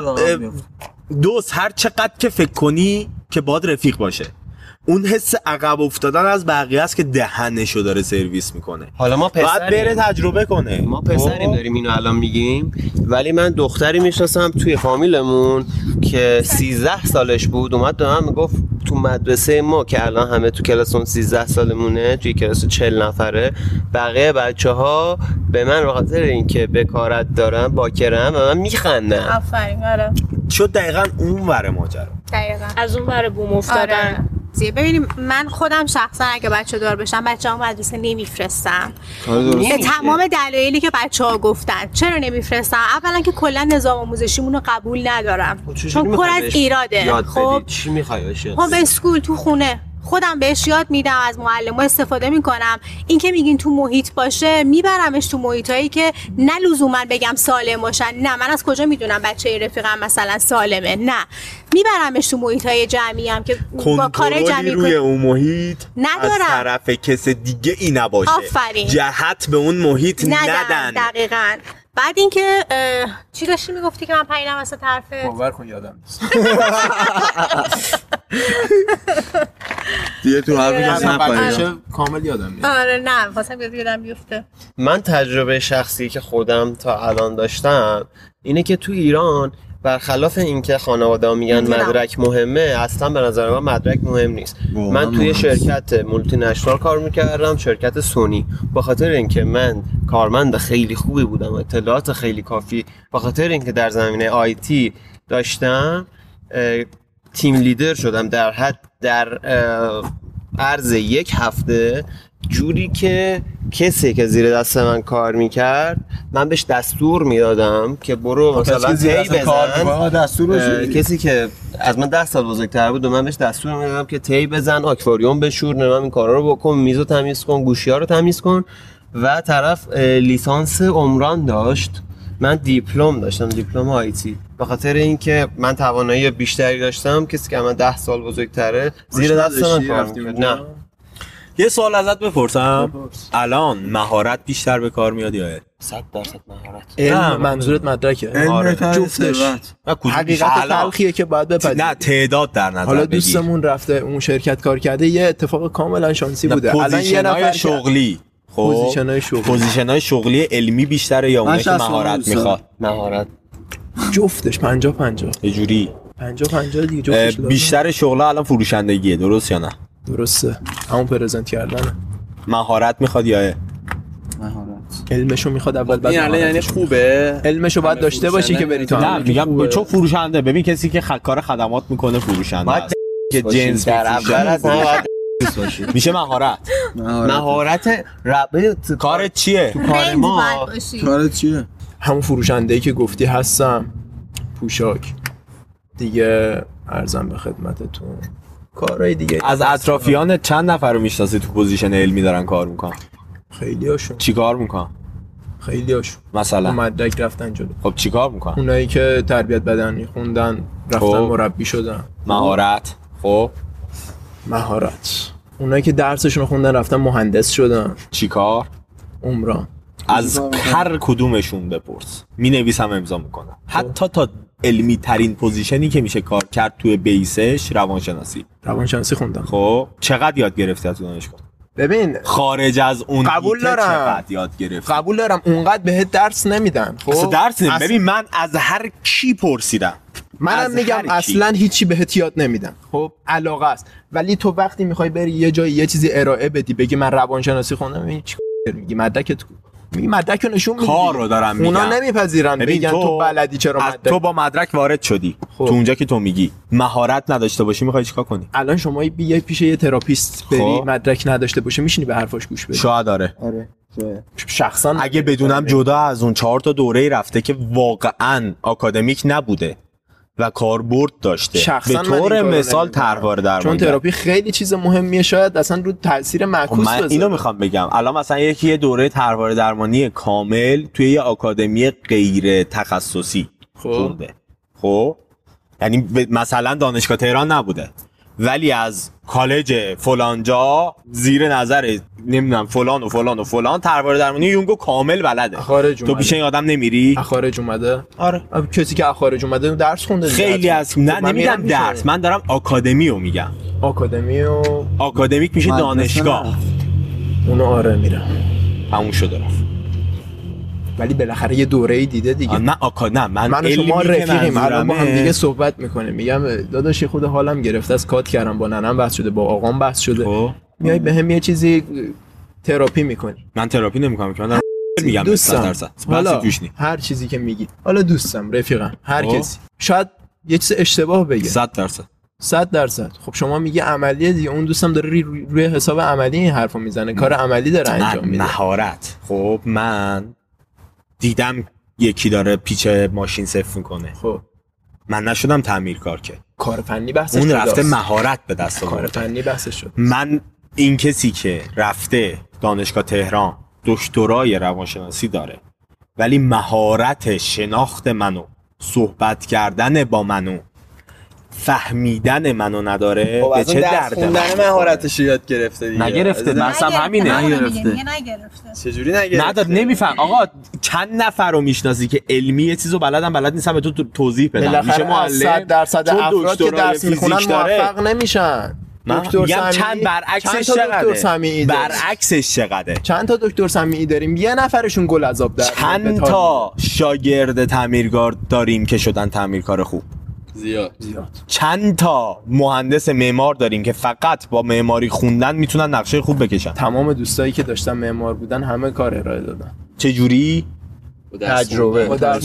دوست هر چقدر که فکر کنی که باد رفیق باشه، اون حس عقب افتادن از بقیه است که دهنشو داره سرویس میکنه.
حالا ما
باید
پسریم،
بره تجربه کنه.
ما پسریم داریم اینو الان میگیم، ولی من دختری میشناسم توی فامیلمون که 13 سالش بود اومد به من میگفت تو مدرسه ما که الان همه تو کلاسون 13 سالمونه، توی کلاس 40 نفره، بقیه بچه‌ها به من به خاطر اینکه بکارت دارم باکرم و من میخندن.
آفرین. آره
شد دقیقاً اون ور ماجرا.
دقیقاً
از اون ور بوم افتادن.
ببینیم من خودم شخصا اگه بچه دار بشم بچه‌ام مدرسه نمیفرستم به تمام دلایلی که بچه‌ها گفتن. چرا نمیفرستم؟ اولا که کلا نظام آموزشیمون رو قبول ندارم چون پر از ایراده. خب
چی می‌خوای
خب اسکول تو خونه خودم بهش یاد میدم، از معلم‌ها استفاده میکنم. این که میگین تو محیط باشه، میبرمش تو محیطایی که نه لزوما بگم سالم باشن. نه من از کجا میدونم بچه رفیقم مثلا سالمه؟ نه میبرمش تو محیطای جمعی هم که با کار جمعی
روی اون محیط
ندارم.
از طرف کس دیگه ای نباشه.
آفرین.
جهت به اون محیط ندن.
دقیقاً. بعد اینکه چی داشتی میگفتی که من پایینم واسه طرفه؟
باور کن یادم نیست.
دیگه تو حرفی کسی نپایید.
کامل یادم نیست.
آره نه واسه یادم بیفته.
من تجربه شخصی که خودم تا الان داشتم اینه که تو ایران برخلاف اینکه خانواده‌ها میگن مدرک مهمه، اصلا به نظر من مدرک مهم نیست. من توی شرکت مولتی نشنال کار میکردم، شرکت سونی. به خاطر اینکه من کارمند خیلی خوبی بودم، اطلاعات خیلی کافی، به خاطر اینکه در زمینه آیتی داشتم، تیم لیدر شدم در عرض یک هفته، جوری که کسی که زیر دست من کار میکرد من بهش دستور میدادم که برو مثلا تی بزن. کسی که از من 10 سال بزرگتر بود و من بهش دستور میدادم که تی بزن، آکواریوم بشور، نمیدونم این کارا رو بکن، میزو تمیز کن، گوشی‌ها رو تمیز کن. و طرف لیسانس عمران داشت، من دیپلم داشتم، دیپلم آیتی. به خاطر اینکه من توانایی بیشتری داشتم، کسی که من 10 سال بزرگتره زیر دست من کار میکرد. نه
یه سوال ازت بپرسم. الان مهارت بیشتر به کار میاد یا
100% مهارت؟
علم منظورت مدرکه؟
آره
جفتش. حقیقت تلخیه که باید بپذیری.
نه تعداد در نظر
حالا
بگیر.
دوستمون رفته اون شرکت کار کرده، یه اتفاق کاملا شانسی بوده.
الان یه نفر شغلی، خب پوزیشن‌های شغلی علمی بیشتره یا اونه که مهارت میخواد؟
مهارت
جفتش 50-50
یه جوری
50-50 دیگه جفتش.
بیشتر شغلا الان فروشندگیه، درست یا نه؟
درسته، همون پرزنت کردنه.
مهارت میخواد یا
مهارت؟
علمشو میخواد اول، بعد
یعنی خوبه،
علمشو باید داشته باشی که بری تو.
نه میگم چون فروشنده، ببین کسی که کار خدمات میکنه فروشنده است که جنس
در اول از
میشه مهارت. کارت چیه؟
تو کار ما
کارت چیه؟
همون فروشنده‌ای که گفتی هستم، پوشاک دیگه، ارزم به خدمتتون کارهای دیگه.
از اطرافیان چند نفر رو میشناسی تو پوزیشن علمی دارن کار میکنن؟
خیلی هاشون.
چی کار میکنن؟
خیلی هاشون
مثلا
مدرک رفتن جلو.
خب چی کار میکنن؟
اونایی که تربیت بدنی خوندن رفتن مربی شدن.
مهارت. خب
مهارت. اونایی که درسشون خوندن رفتن مهندس شدن.
چی کار؟
عمران.
از هر کدومشون بپرس، مینویسم امضا میکنم. حتی تا علمی ترین پوزیشنی که میشه کار کرد توی بیسش روانشناسی
خوندم.
خب چقدر یاد گرفتی از دانشگاه؟
ببین
خارج از اون
قبول دارم،
چقدر یاد گرفتی؟
قبول دارم، اونقدر بهت درس نمیدن. خب
اصلا درس نمیدن. ببین من از هر کی پرسیدم،
منم میگم اصلا هیچی بهت یاد نمیدن. خب علاقه است، ولی تو وقتی میخوای بری یه جایی یه چیزی ارائه بدی، بگی من روانشناسی خوندم، ببین چی میگی؟ مدرکت مدرک رو نشون میدی،
کار رو دارم میگم.
اونا نمیپذیرن بگن تو بلدی چرا مدرک.
تو با مدرک وارد شدی تو اونجا که تو میگی مهارت نداشته باشی میخوای چیکار کنی؟
الان شما بیای پیش یه تراپیست بری مدرک نداشته باشه میشینی به حرفاش گوش بدی؟
شاید آره.
شخصا
اگه بدونم جدا از اون 4 تا دوره رفته که واقعا آکادمیک نبوده و کاربرد داشته، به طور مثال طرحواره درمانی،
چون تراپی خیلی چیز مهمیه، شاید اصلا رو تاثیر معکوس بذاره.
من اینو میخوام بگم الان مثلا یه دوره طرحواره درمانی کامل توی یه آکادمی غیر تخصصی خونده، خب یعنی مثلا دانشگاه تهران نبوده ولی از کالج فلانجا زیر نظر نمیدونم فلان و فلان و فلان طرحواره درمانی یونگو کامل بلده. تو پیش این آدم نمیری؟
خارج اومده؟
آره.
کسی که خارج اومده درس خونده
خیلی از نه نمیگم درس، من دارم آکادمی رو میگم. آکادمیک میشه دانشگاه.
اونو آره میرم.
همون شده رفت.
ولی بالاخره یه دوره‌ای دیده دیگه.
من
شما رفیقیم، الان با هم دیگه صحبت میکنیم، میگم داداش خود حالم گرفته از کات کردم، با ننم بحث شده، با آقام بحث شده، میای بهم یه چیزی تراپی میکنی.
من تراپی نمیکنم که من دارم میگم
دوستم. حالا هر چیزی که میگی، حالا دوستم، رفیقم، هر کسی شاید یه چیز اشتباه بگه 100%. خب شما میگی عملیه دیگه، اون دوستم داره روی حساب عملی این حرفو میزنه، کار عملی داره انجام میده.
مهارت. خب من دیدم یکی داره پیچ ماشین صفر میکنه،
خب
من نشدم تعمیرکار که
کار فنی بحثش
اون رفته مهارت به دست آورده.
کار فنی بحثش شد.
من این کسی که رفته دانشگاه تهران دکترای روانشناسی داره ولی مهارت شناخت منو، صحبت کردن با منو، فهمیدن منو نداره، به چه درد
خوندن مهارتش یاد گرفته دیگه؟
نگرفته. مثلا همینه.
نگرفته. چجوری نگرفته؟
نداد نمیفهم. آقا چند نفر رو میشناسی که علمی یه چیزو بلد نیستن به تو توضیح بدن؟ میشه معلم
100% افراد که درس میخونن موفق نمیشن.
میگم چند برعکسش چقدره؟ برعکسش چقدره؟
چند تا دکتر سمیعی داریم، یه نفرشون گل از آب در
چند تا شاگرد تعمیرکار داریم که شدن تعمیرکار خوب؟
زیاد.
چند تا مهندس معمار داریم که فقط با معماری خوندن میتونن نقشه خوب بکشن؟
تمام دوستایی که داشتن معمار بودن همه کار ارائه دادن.
چه جوری؟
تجربه.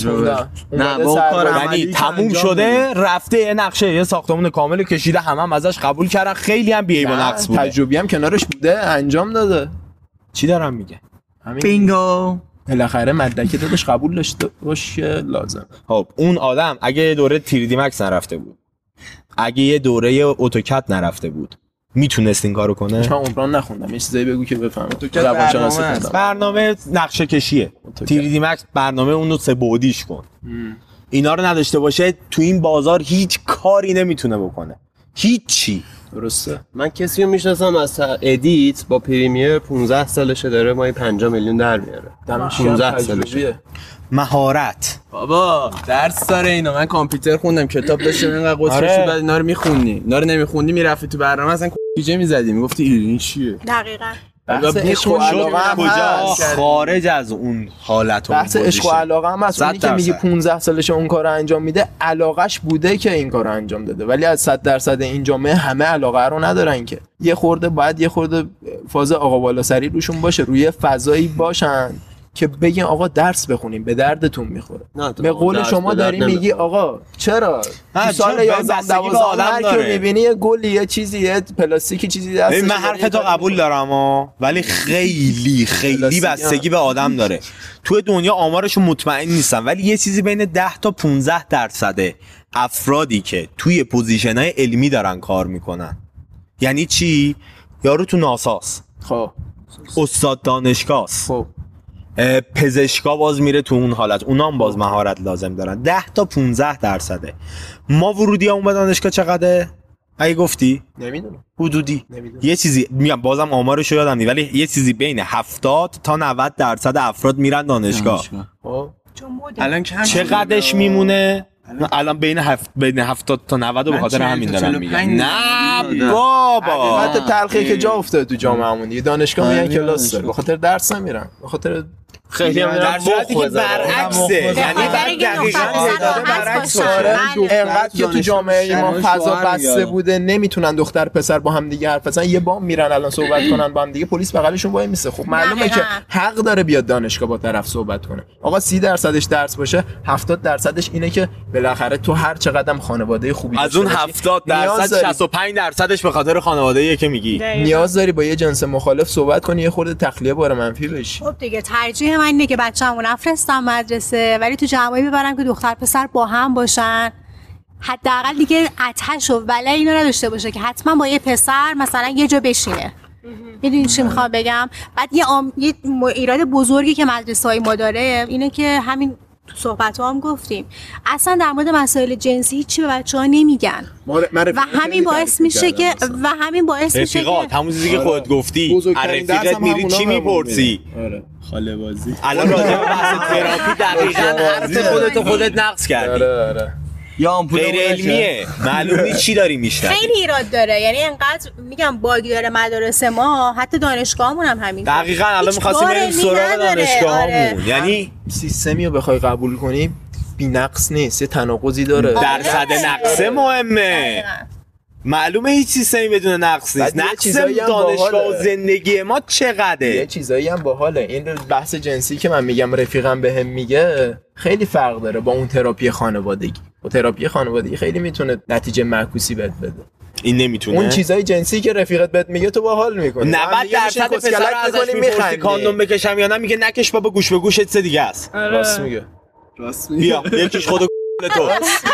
نه با کار
یعنی تموم شده رفته نقشه یه ساختمون کامل کشیده، همه ازش قبول کردن، خیلی هم بی‌عیب و نقص بوده،
تجربی هم کنارش بوده، انجام داده.
چی دارم میگه؟
بینگو.
بالاخره مدرک دادش قبول داشته باشه لازم.
خب اون آدم اگه یه دوره 3D Max نرفته بود، اگه یه دوره اتوکد نرفته بود، میتونست این کارو کنه؟
من عمران نخوندم، یه چیزایی بگو که بفهمم. روانشناسی خوندم.
برنامه نقشه کشیه 3D Max، برنامه اونو 3 بعدیش کن. اینا رو نداشته باشه تو این بازار هیچ کاری نمیتونه بکنه، هیچی.
درسته.
من کسی رو میشناسم از ادیت با پریمیر 15 سالشه داره ماهی 5 میلیون در میاره. 15 سالشه.
مهارت.
بابا درس داره اینا. من کامپیوتر خوندم، کتاب داشتم اینقدر قطرش بعد اینا رو میخوندی، اینا رو نمیخوندی میرفتی تو برنامه اصلا پیجه میزدی میگفتی این چیه.
دقیقاً.
بحث عشق و علاقه هم
کجا خارج از اون حالت اون
بحث عشق و علاقه هم هست. اونی که میگه 15 سالشه اون کارو انجام میده، علاقش بوده که این کارو انجام داده، ولی از 100% این جامعه همه علاقه رو ندارن که. یه خورده فاز آقا بالا سری روشون باشه، روی فضایی باشن که بگین آقا درس بخونیم به دردتون میخوره. به قول شما داری میگی آقا چرا تو سال 11 12 هر کی میبینی یه گلی یه چیزی یه پلاستیکی چیزی دستش.
من حرفتو قبول دارم ولی خیلی بستگی به آدم داره. تو دنیا آمارشون مطمئن نیستم ولی یه چیزی بین 10 تا 15% افرادی که توی پوزیشن‌های علمی دارن کار میکنن. یعنی چی؟ یارو تو ناساست،
خب
استاد دانشگاهست،
خب
پزشکا باز میره تو اون حالت، اونا هم باز مهارت لازم دارن. 10 تا 15%. ما ورودی همون به دانشگاه چقدره؟ اگه گفتی؟
نمیدونم.
حدودی. یه چیزی میگم بازم آمارشو یادم نیست ولی یه چیزی بین 70 تا 90% افراد میرن دانشگاه.
خب
الان کم
چقدرش میمونه؟ الان بین 70 تا 90 به خاطر همین دارم میگم. نه بابا
حتی تلخی که جا افتاده تو جامعهمون دیگه. دانشگاه میان کلاس داره، به خاطر درس نمیرن، به خاطر
خیلی هم
در صورتی که
برعکسه، یعنی بعد دقیقاً تعداد برعکس
انقدر که تو جامعه ما فضا بسته بوده نمیتونن دختر پسر با هم دیگه حرف بزنن، یه بام میرن الان صحبت کنن با هم دیگه، پلیس بغلشون وای میسه. خب معلومه که حق داره بیاد دانشگاه با طرف صحبت کنه. آقا 30% درس باشه، 70% اینه که بالاخره تو هر چقدرم خانواده خوبی
از اون 70% 65% به خاطر خانواده‌ایه که میگی
نیاز داری با یه جنس مخالف صحبت کنی، یه خورده تخلیه بار منفی بشی.
خب دیگه ترجیح من اینه که بچه‌مو نفرستم مدرسه، ولی تو جمعی ببرم که دختر پسر با هم باشن، حداقل دیگه آتش و ولی اینا نداشته باشه که حتما با یه پسر مثلا یه جا بشینه. میدونی چی میخوام بگم؟ بعد یه ایراد بزرگی که مدرسه‌های ما داره اینه که همین تو صحبت‌ها هم گفتیم اصلا در مورد مسائل جنسی هیچی به بچه‌ها نمیگن و همین باعث میشه که
رفیقات همون چیزی که خودت گفتی رفیقت میری چی میپرسی؟
خاله بازی.
الان راجع به بحث تراپی دقیقاً حرف خودت نقص کردی.
آره.
یا آمپول
غیر علمیه، معلوم نیست چی داری میشنوی.
خیلی ایراد داره، یعنی انقدر میگم باگ داره مدارس ما، حتی دانشگاهمون هم همین.
دقیقاً الان می‌خواستیم بریم سراغ دانشگاهمون. یعنی
سیستمی رو بخوای قبول کنی بی‌نقص نیست، یه تناقضی داره.
درصد نقصه مهمه. معلومه هیچ سیستمی بدون نقص نیست. نقص دانشگاه و زندگی ما چقدره؟
یه چیزایی هم باحاله. این بحث جنسی که من میگم رفیقم بهم میگه خیلی فرق داره با اون تراپی خانوادگی. و تراپی خانوادگی خیلی میتونه نتیجه معکوسی بهت بده.
این نمیتونه.
اون چیزای جنسی که رفیقت بهت میگه تو باحال میکنی.
90% پسرا ازش میپرسی کاندوم بکشم یا نه، میگه نکش بابا، گوش به گوشت چه دیگه است.
راست میگه.
بیا یکیش خودو تو.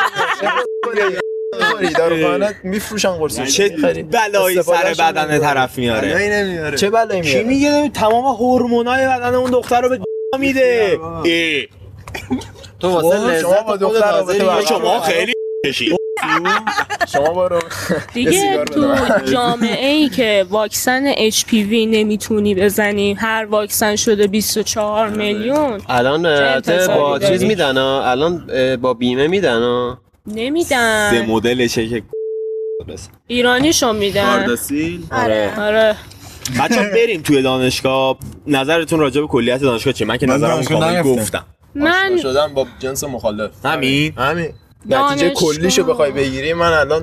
داروخانه میفروشن قرص.
چه بلایی سر بدن طرف میاره.
چه بلایی میاره؟
چی میگه؟ تمام هورمونای بدن اون دختر رو به میده.
تو واسه
شما با دختر رابطه
شما خیلی کشید.
شما برو
دیگه تو جامعه ای که واکسن HPV نمیتونی بزنی، هر واکسن شده 24 میلیون.
الان با چیز میدن الان با بیمه میدن
نمیدن.
3 مدلشه که
ایرانیشو میدن.
کارداسیل.
آره.
بچه‌ها بریم توی دانشگاه. نظرتون راجع به کلیت دانشگاه چیه؟ من که نظرمو کامل گفتم.
من شدم با جنس مخالف.
همین
نتیجه کلیشو بخوای بگیری من الان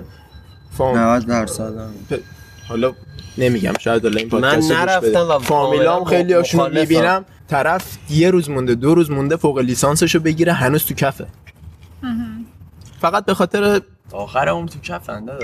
90%
حالا نمیگم، شاید الان این
من
پادکست
نرفتم و
فامیلام خیلی هاشون میبینم طرف یه روز مونده 2 روز مونده فوق لیسانسشو بگیره هنوز تو کفه. فقط به خاطر
آخر اون تو کفن دادا.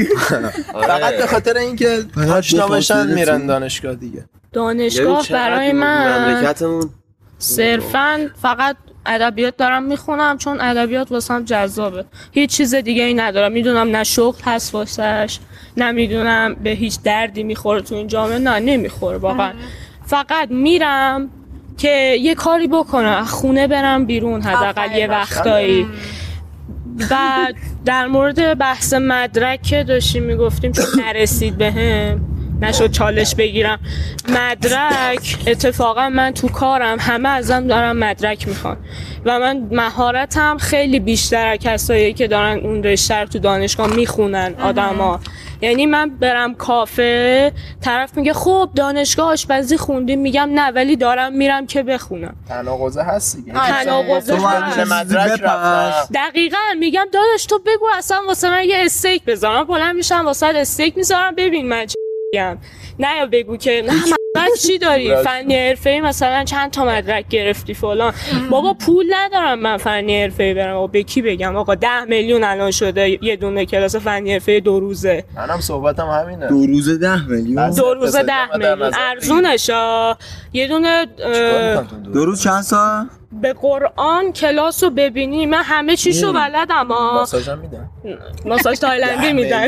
فقط به خاطر اینکه آشنا بشن میرن دانشگاه دیگه.
دانشگاه برای من
مملکتمون
صرفاً فقط ادبیات دارم میخونم چون ادبیات واسم جذابه، هیچ چیز دیگه ای ندارم. میدونم نه شغل هست واسش، نه میدونم به هیچ دردی میخوره تو این جامعه، نه نمیخوره واقعا. فقط میرم که یه کاری بکنم، خونه برم بیرون حداقل یه وقتایی. و در مورد بحث مدرک که داشتیم میگفتیم چون نرسید بهم، نشد چالش بگیرم. مدرک اتفاقا من تو کارم همه ازم دارن مدرک میخوان و من مهارتم خیلی بیشتر از کسایی که دارن اون رشته رو تو دانشگاه میخونن آدما. یعنی من برم کافه، طرف میگه خب دانشگاه آشپزی خوندیم، میگم نه ولی دارم میرم که بخونم.
تناقضه هست دیگه.
تناقضه هست.
مدرک رفتم.
دقیقاً میگم داداش تو بگو اصلا واسه من یه استیک بذارم، بلند میشم واسه استیک میذارم ببین من چی میگم. نه یا بگو که نه مدرک چی داری، فنی حرفه‌ای مثلا چند تا مدرک گرفتی فلان. بابا پول ندارم من فنی حرفه‌ای برم و به کی بگم آقا 10 میلیون الان شده یه دونه کلاس فنی حرفه‌ای 2 روزه.
منم صحبتم همینه.
2 روزه 10 میلیون.
2 روزه 10 میلیون ارزونشه. یه دونه
2 روز چند ساعت؟
به قرآن کلاسو ببینی من همه چیشو بلدم.
ماساژم میدن.
ماساژ تایلندی میدن.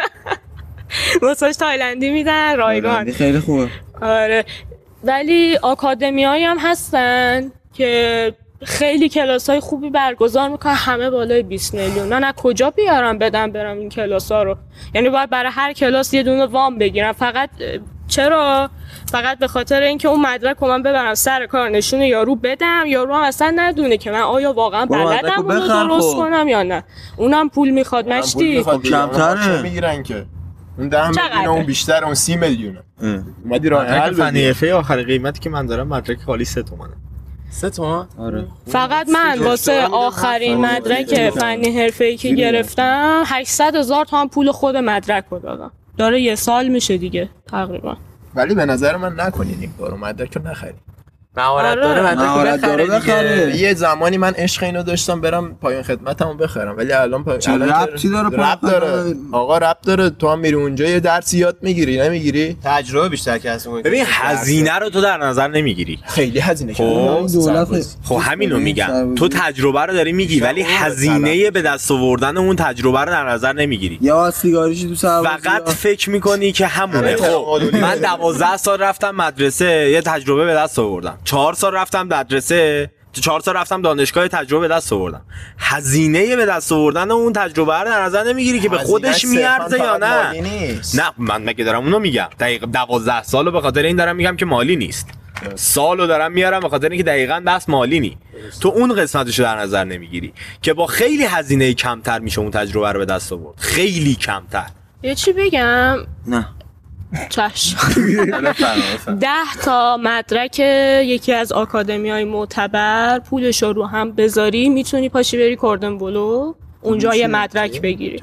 ماساژ تایلندی میدن رایگان.
خیلی خوبه.
آره ولی آکادمیایی هم هستن که خیلی کلاسای خوبی برگزار میکنن، همه بالای 20 میلیون. من از کجا بیارم بدم برم این کلاسا رو؟ یعنی باید برای هر کلاس یه دونه وام بگیرم. فقط چرا؟ فقط به خاطر اینکه اون مدرک رو من ببرم سر کار نشون یارو بدم، یارو هم اصلا ندونه که من آیا واقعا بلدم اون رو درست کنم یا نه. اونم پول میخواد مشتی.
کمتره
میگیرن که اون 10 میلیون اون بیشتر، اون 30 میلیونه. اومدی راه
حل فنی حرفه آخر قیمتی که من دارم مدرک خالی 3 تومنه.
3 تومن.
آره
فقط من واسه آخرین مدرک فنی حرفه‌ای که گرفتم 800,000 تومان پول خود مدرک رو دادم. داره 1 سال میشه دیگه تقریبا.
ولی به نظر من نکنین این کارو، مدرک رو نخرید.
مهارت داره
بخره. یه زمانی من عشق اینو داشتم برم پایان خدمتمو بخرم، ولی الان
ربطی داره؟
ربط داره آقا، ربط داره. تو هم میری اونجا یه درس یاد میگیری، نمیگیری
تجربه بیشتر که اصلا.
ببین هزینه رو تو در نظر نمیگیری،
خیلی هزینه کرده.
خب همینو میگم، تو تجربه رو داری میگی ولی هزینه به دست آوردن اون تجربه رو در نظر نمیگیری.
یا سیگاریش تو سر
فقط فکر میکنی که همونه. خب من 12 سال رفتم مدرسه، یه تجربه به دست آوردم. 4 سال رفتم مدرسه، 4 سال رفتم دانشگاه، تجربه به دست آوردم. هزینه به دست آوردن اون تجربه رو در نظر نمیگیری که به خودش میارزه یا نه. نه من مگه دارم اونو میگم، دقیقاً 12 سالو به خاطر این دارم میگم که مالی نیست. سالو دارم میارم به خاطر اینکه دقیقاً بس مالی نی. تو اون قسمتشو در نظر نمیگیری که با خیلی هزینه کمتر میشه اون تجربه رو به دست آورد، خیلی کمتر.
یه چی بگم؟
نه
چشم. 10 تا مدرک یکی از آکادمی‌های معتبر پولش رو هم بذاری میتونی پاشی بری کردن بلو اونجا یه مدرک بگیری.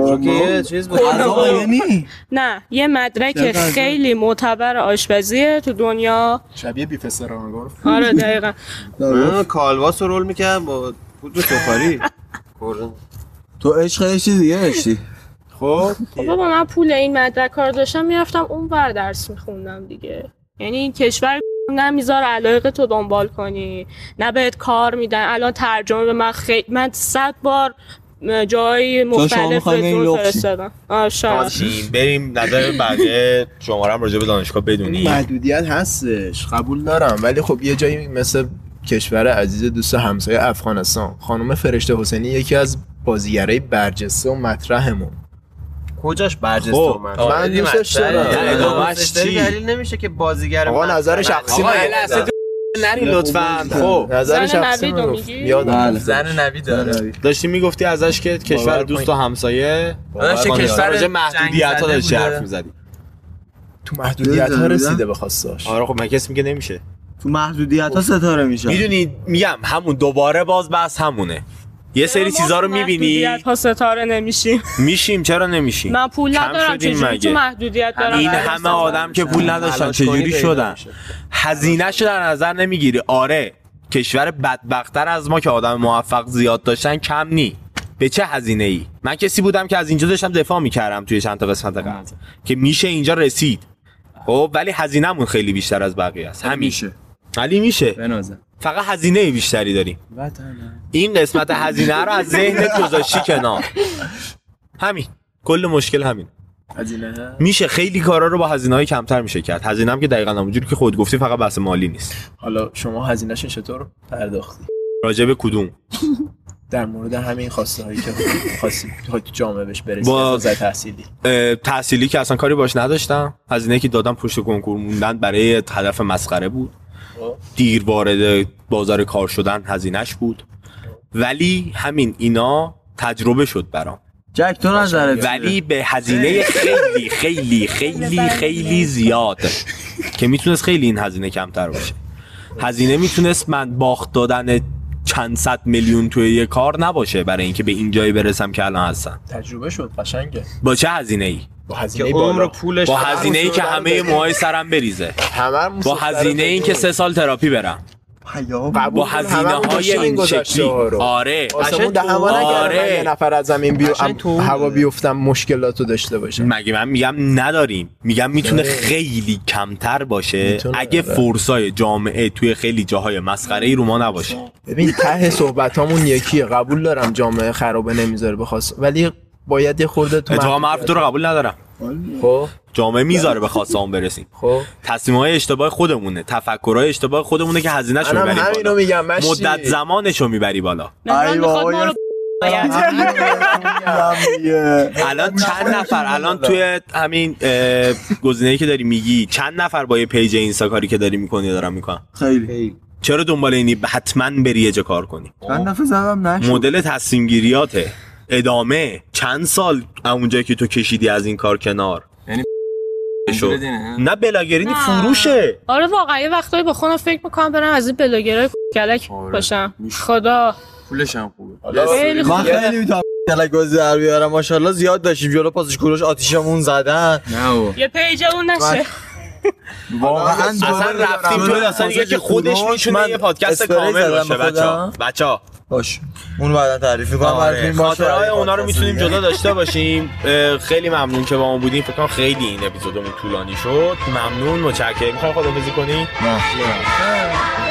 نه یه مدرک خیلی معتبر آشپزیه تو دنیا،
شبیه بیف استرامگان.
آره دقیقاً.
کالواس رو رول می‌کردم با بود سفاری.
تو عشق چیز دیگه داشتی؟
خب
بابا من پول این مدرک رو داشتم میرفتم اون ور درس میخوندم دیگه. یعنی این کشور نمیذاره علایق تو دنبال کنی، نه بهت کار میدن. الان ترجمه به من 100 بار جای مختلف رزون فرستادم.
شاید بریم نظر بقیه شماره هم راجع به دانشگاه بدونی.
محدودیت هستش قبول دارم، ولی خب یه جایی مثل کشور عزیز دوست همسایه افغانستان، خانم فرشته حسینی یکی از بازیگرای برجسته و مطرحمون.
کجاش برجسته
من دوستش دارم.
ادامهش دلیل نمیشه که بازیگر
آقا نظر شخصی
نری لطفاً. خب
نظر شخصی من یادم
زن نوید داره.
داشتی میگفتی ازش که کشور دوست و همسایه،
کشور
محدودیت‌ها داشتی حرف می‌زدی.
تو محدودیت‌ها رسیده به خواستاش.
آره خب من کسی میگه نمیشه.
تو محدودیت‌ها ستاره میشه.
میدونی میگم همون دوباره باز بحث همونه. یه سری چیزا رو میبینی
محدودیت‌ها ستاره نمیشیم.
میشیم. چرا نمیشیم؟
من پول ندارم چجوری تو محدودیت دارم؟
این همه آدم که پول نداشتن چجوری شدن؟ هزینه‌شو در نظر نمیگیری. آره کشور بدبخت‌تر از ما که آدم موفق زیاد داشتن کم نی. به چه هزینه‌ای؟ من کسی بودم که از اینجا داشتم دفاع میکردم توی چند تا قسمت قبل که میشه اینجا رسید. خب ولی هزینه‌مون خیلی بیشتر از بقیه است. همیشه. ولی میشه. بنازم. فقط هزینه بیشتری داریم. این قسمت هزینه رو از ذهنت گذاشتی کنار. همین. کل مشکل همین.
هزینه
میشه خیلی کارا رو با هزینه‌های کمتر میشه کرد. هزینه هم که دقیقاً همونجوری که خود گفتی فقط بحث مالی نیست.
حالا شما هزینه‌شو چطور پرداختی؟
راجع به کدوم؟
در مورد همین خواسته هایی که خواستی تو جامعه بهش برسی از تحصیلی.
تحصیلی که اصلا کاری باش نداشتم. هزینه‌ای که دادم پشت کنکور موندن برای هدف مسخره بود. دیر وارد بازار کار شدن هزینه‌اش بود. ولی همین اینا تجربه شد برام.
جک تو نظرت؟
ولی به هزینه خیلی خیلی خیلی خیلی زیاد که میتونست خیلی این هزینه کمتر باشه. هزینه میتونست من باخت دادن چند صد میلیون توی یه کار نباشه برای اینکه به این جایی برسم که الان هستم.
تجربه شد قشنگه.
با چه هزینه‌ای؟
با هزینه عمر پولش،
با هزینه‌ای که همه موهای سرم بریزه، با هزینه این که 3 سال تراپی برم، با هزینه‌های این شکلی. آره
آسمون دهمان اگر یه نفر از زمین هوا بیفتم مشکلاتو داشته باشه.
مگه من میگم نداریم، میگم میتونه خیلی کمتر باشه اگه فرصای جامعه توی خیلی جاهای مسخره‌ای رو ما نباشه.
ببین ته صحبتامون یکیه، قبول دارم جامعه خرابه نمیذاره بخواست، ولی باید یه خورده تو
اتفاقا حرف تو رو قبول ندارم.
خب
جامعه میذاره به خواستمون برسیم.
خب
تصمیم‌های اشتباه خودمونه، تفکرهای اشتباه خودمونه که هزینه‌شو میبری
همینو میگم،
مدت زمانشو میبری بالا. الان چند نفر الان توی همین گزینه‌ای که داری میگی چند نفر با یه پیج اینستا کاری که داری میکنی دارن میکنن؟
خیلی.
چرا دنبال اینی حتما بری یه جا کار کنی؟
چند دفعه زدم نشد.
مدل تصمیم شد. نه بلاگرینی فروشه.
آره واقعا یه وقتایی با خودم فکر میکنم برم از این بلاگرای کلک باشم. خدا
پولش هم خوبه.
من خیلی میتونم کلک بازی در بیارم. ماشاءالله زیاد داشتیم جلو پاسش کوروش آتیشمون زدن.
نه
یه پیج اون نشه.
واقعا
اصلا رفتیم تو اصلا دیگه که خودش میتونه یه پادکست کامل باشه بچا.
باش اون بعدا تعریف می‌کنم.
خاطرهای اونا رو میتونیم جدا داشته باشیم. خیلی ممنون که با ما بودیم. فکر کنم خیلی این اپیزودمون طولانی شد. ممنون، متشکرم. می‌خوای خداحافظی کنی؟
نه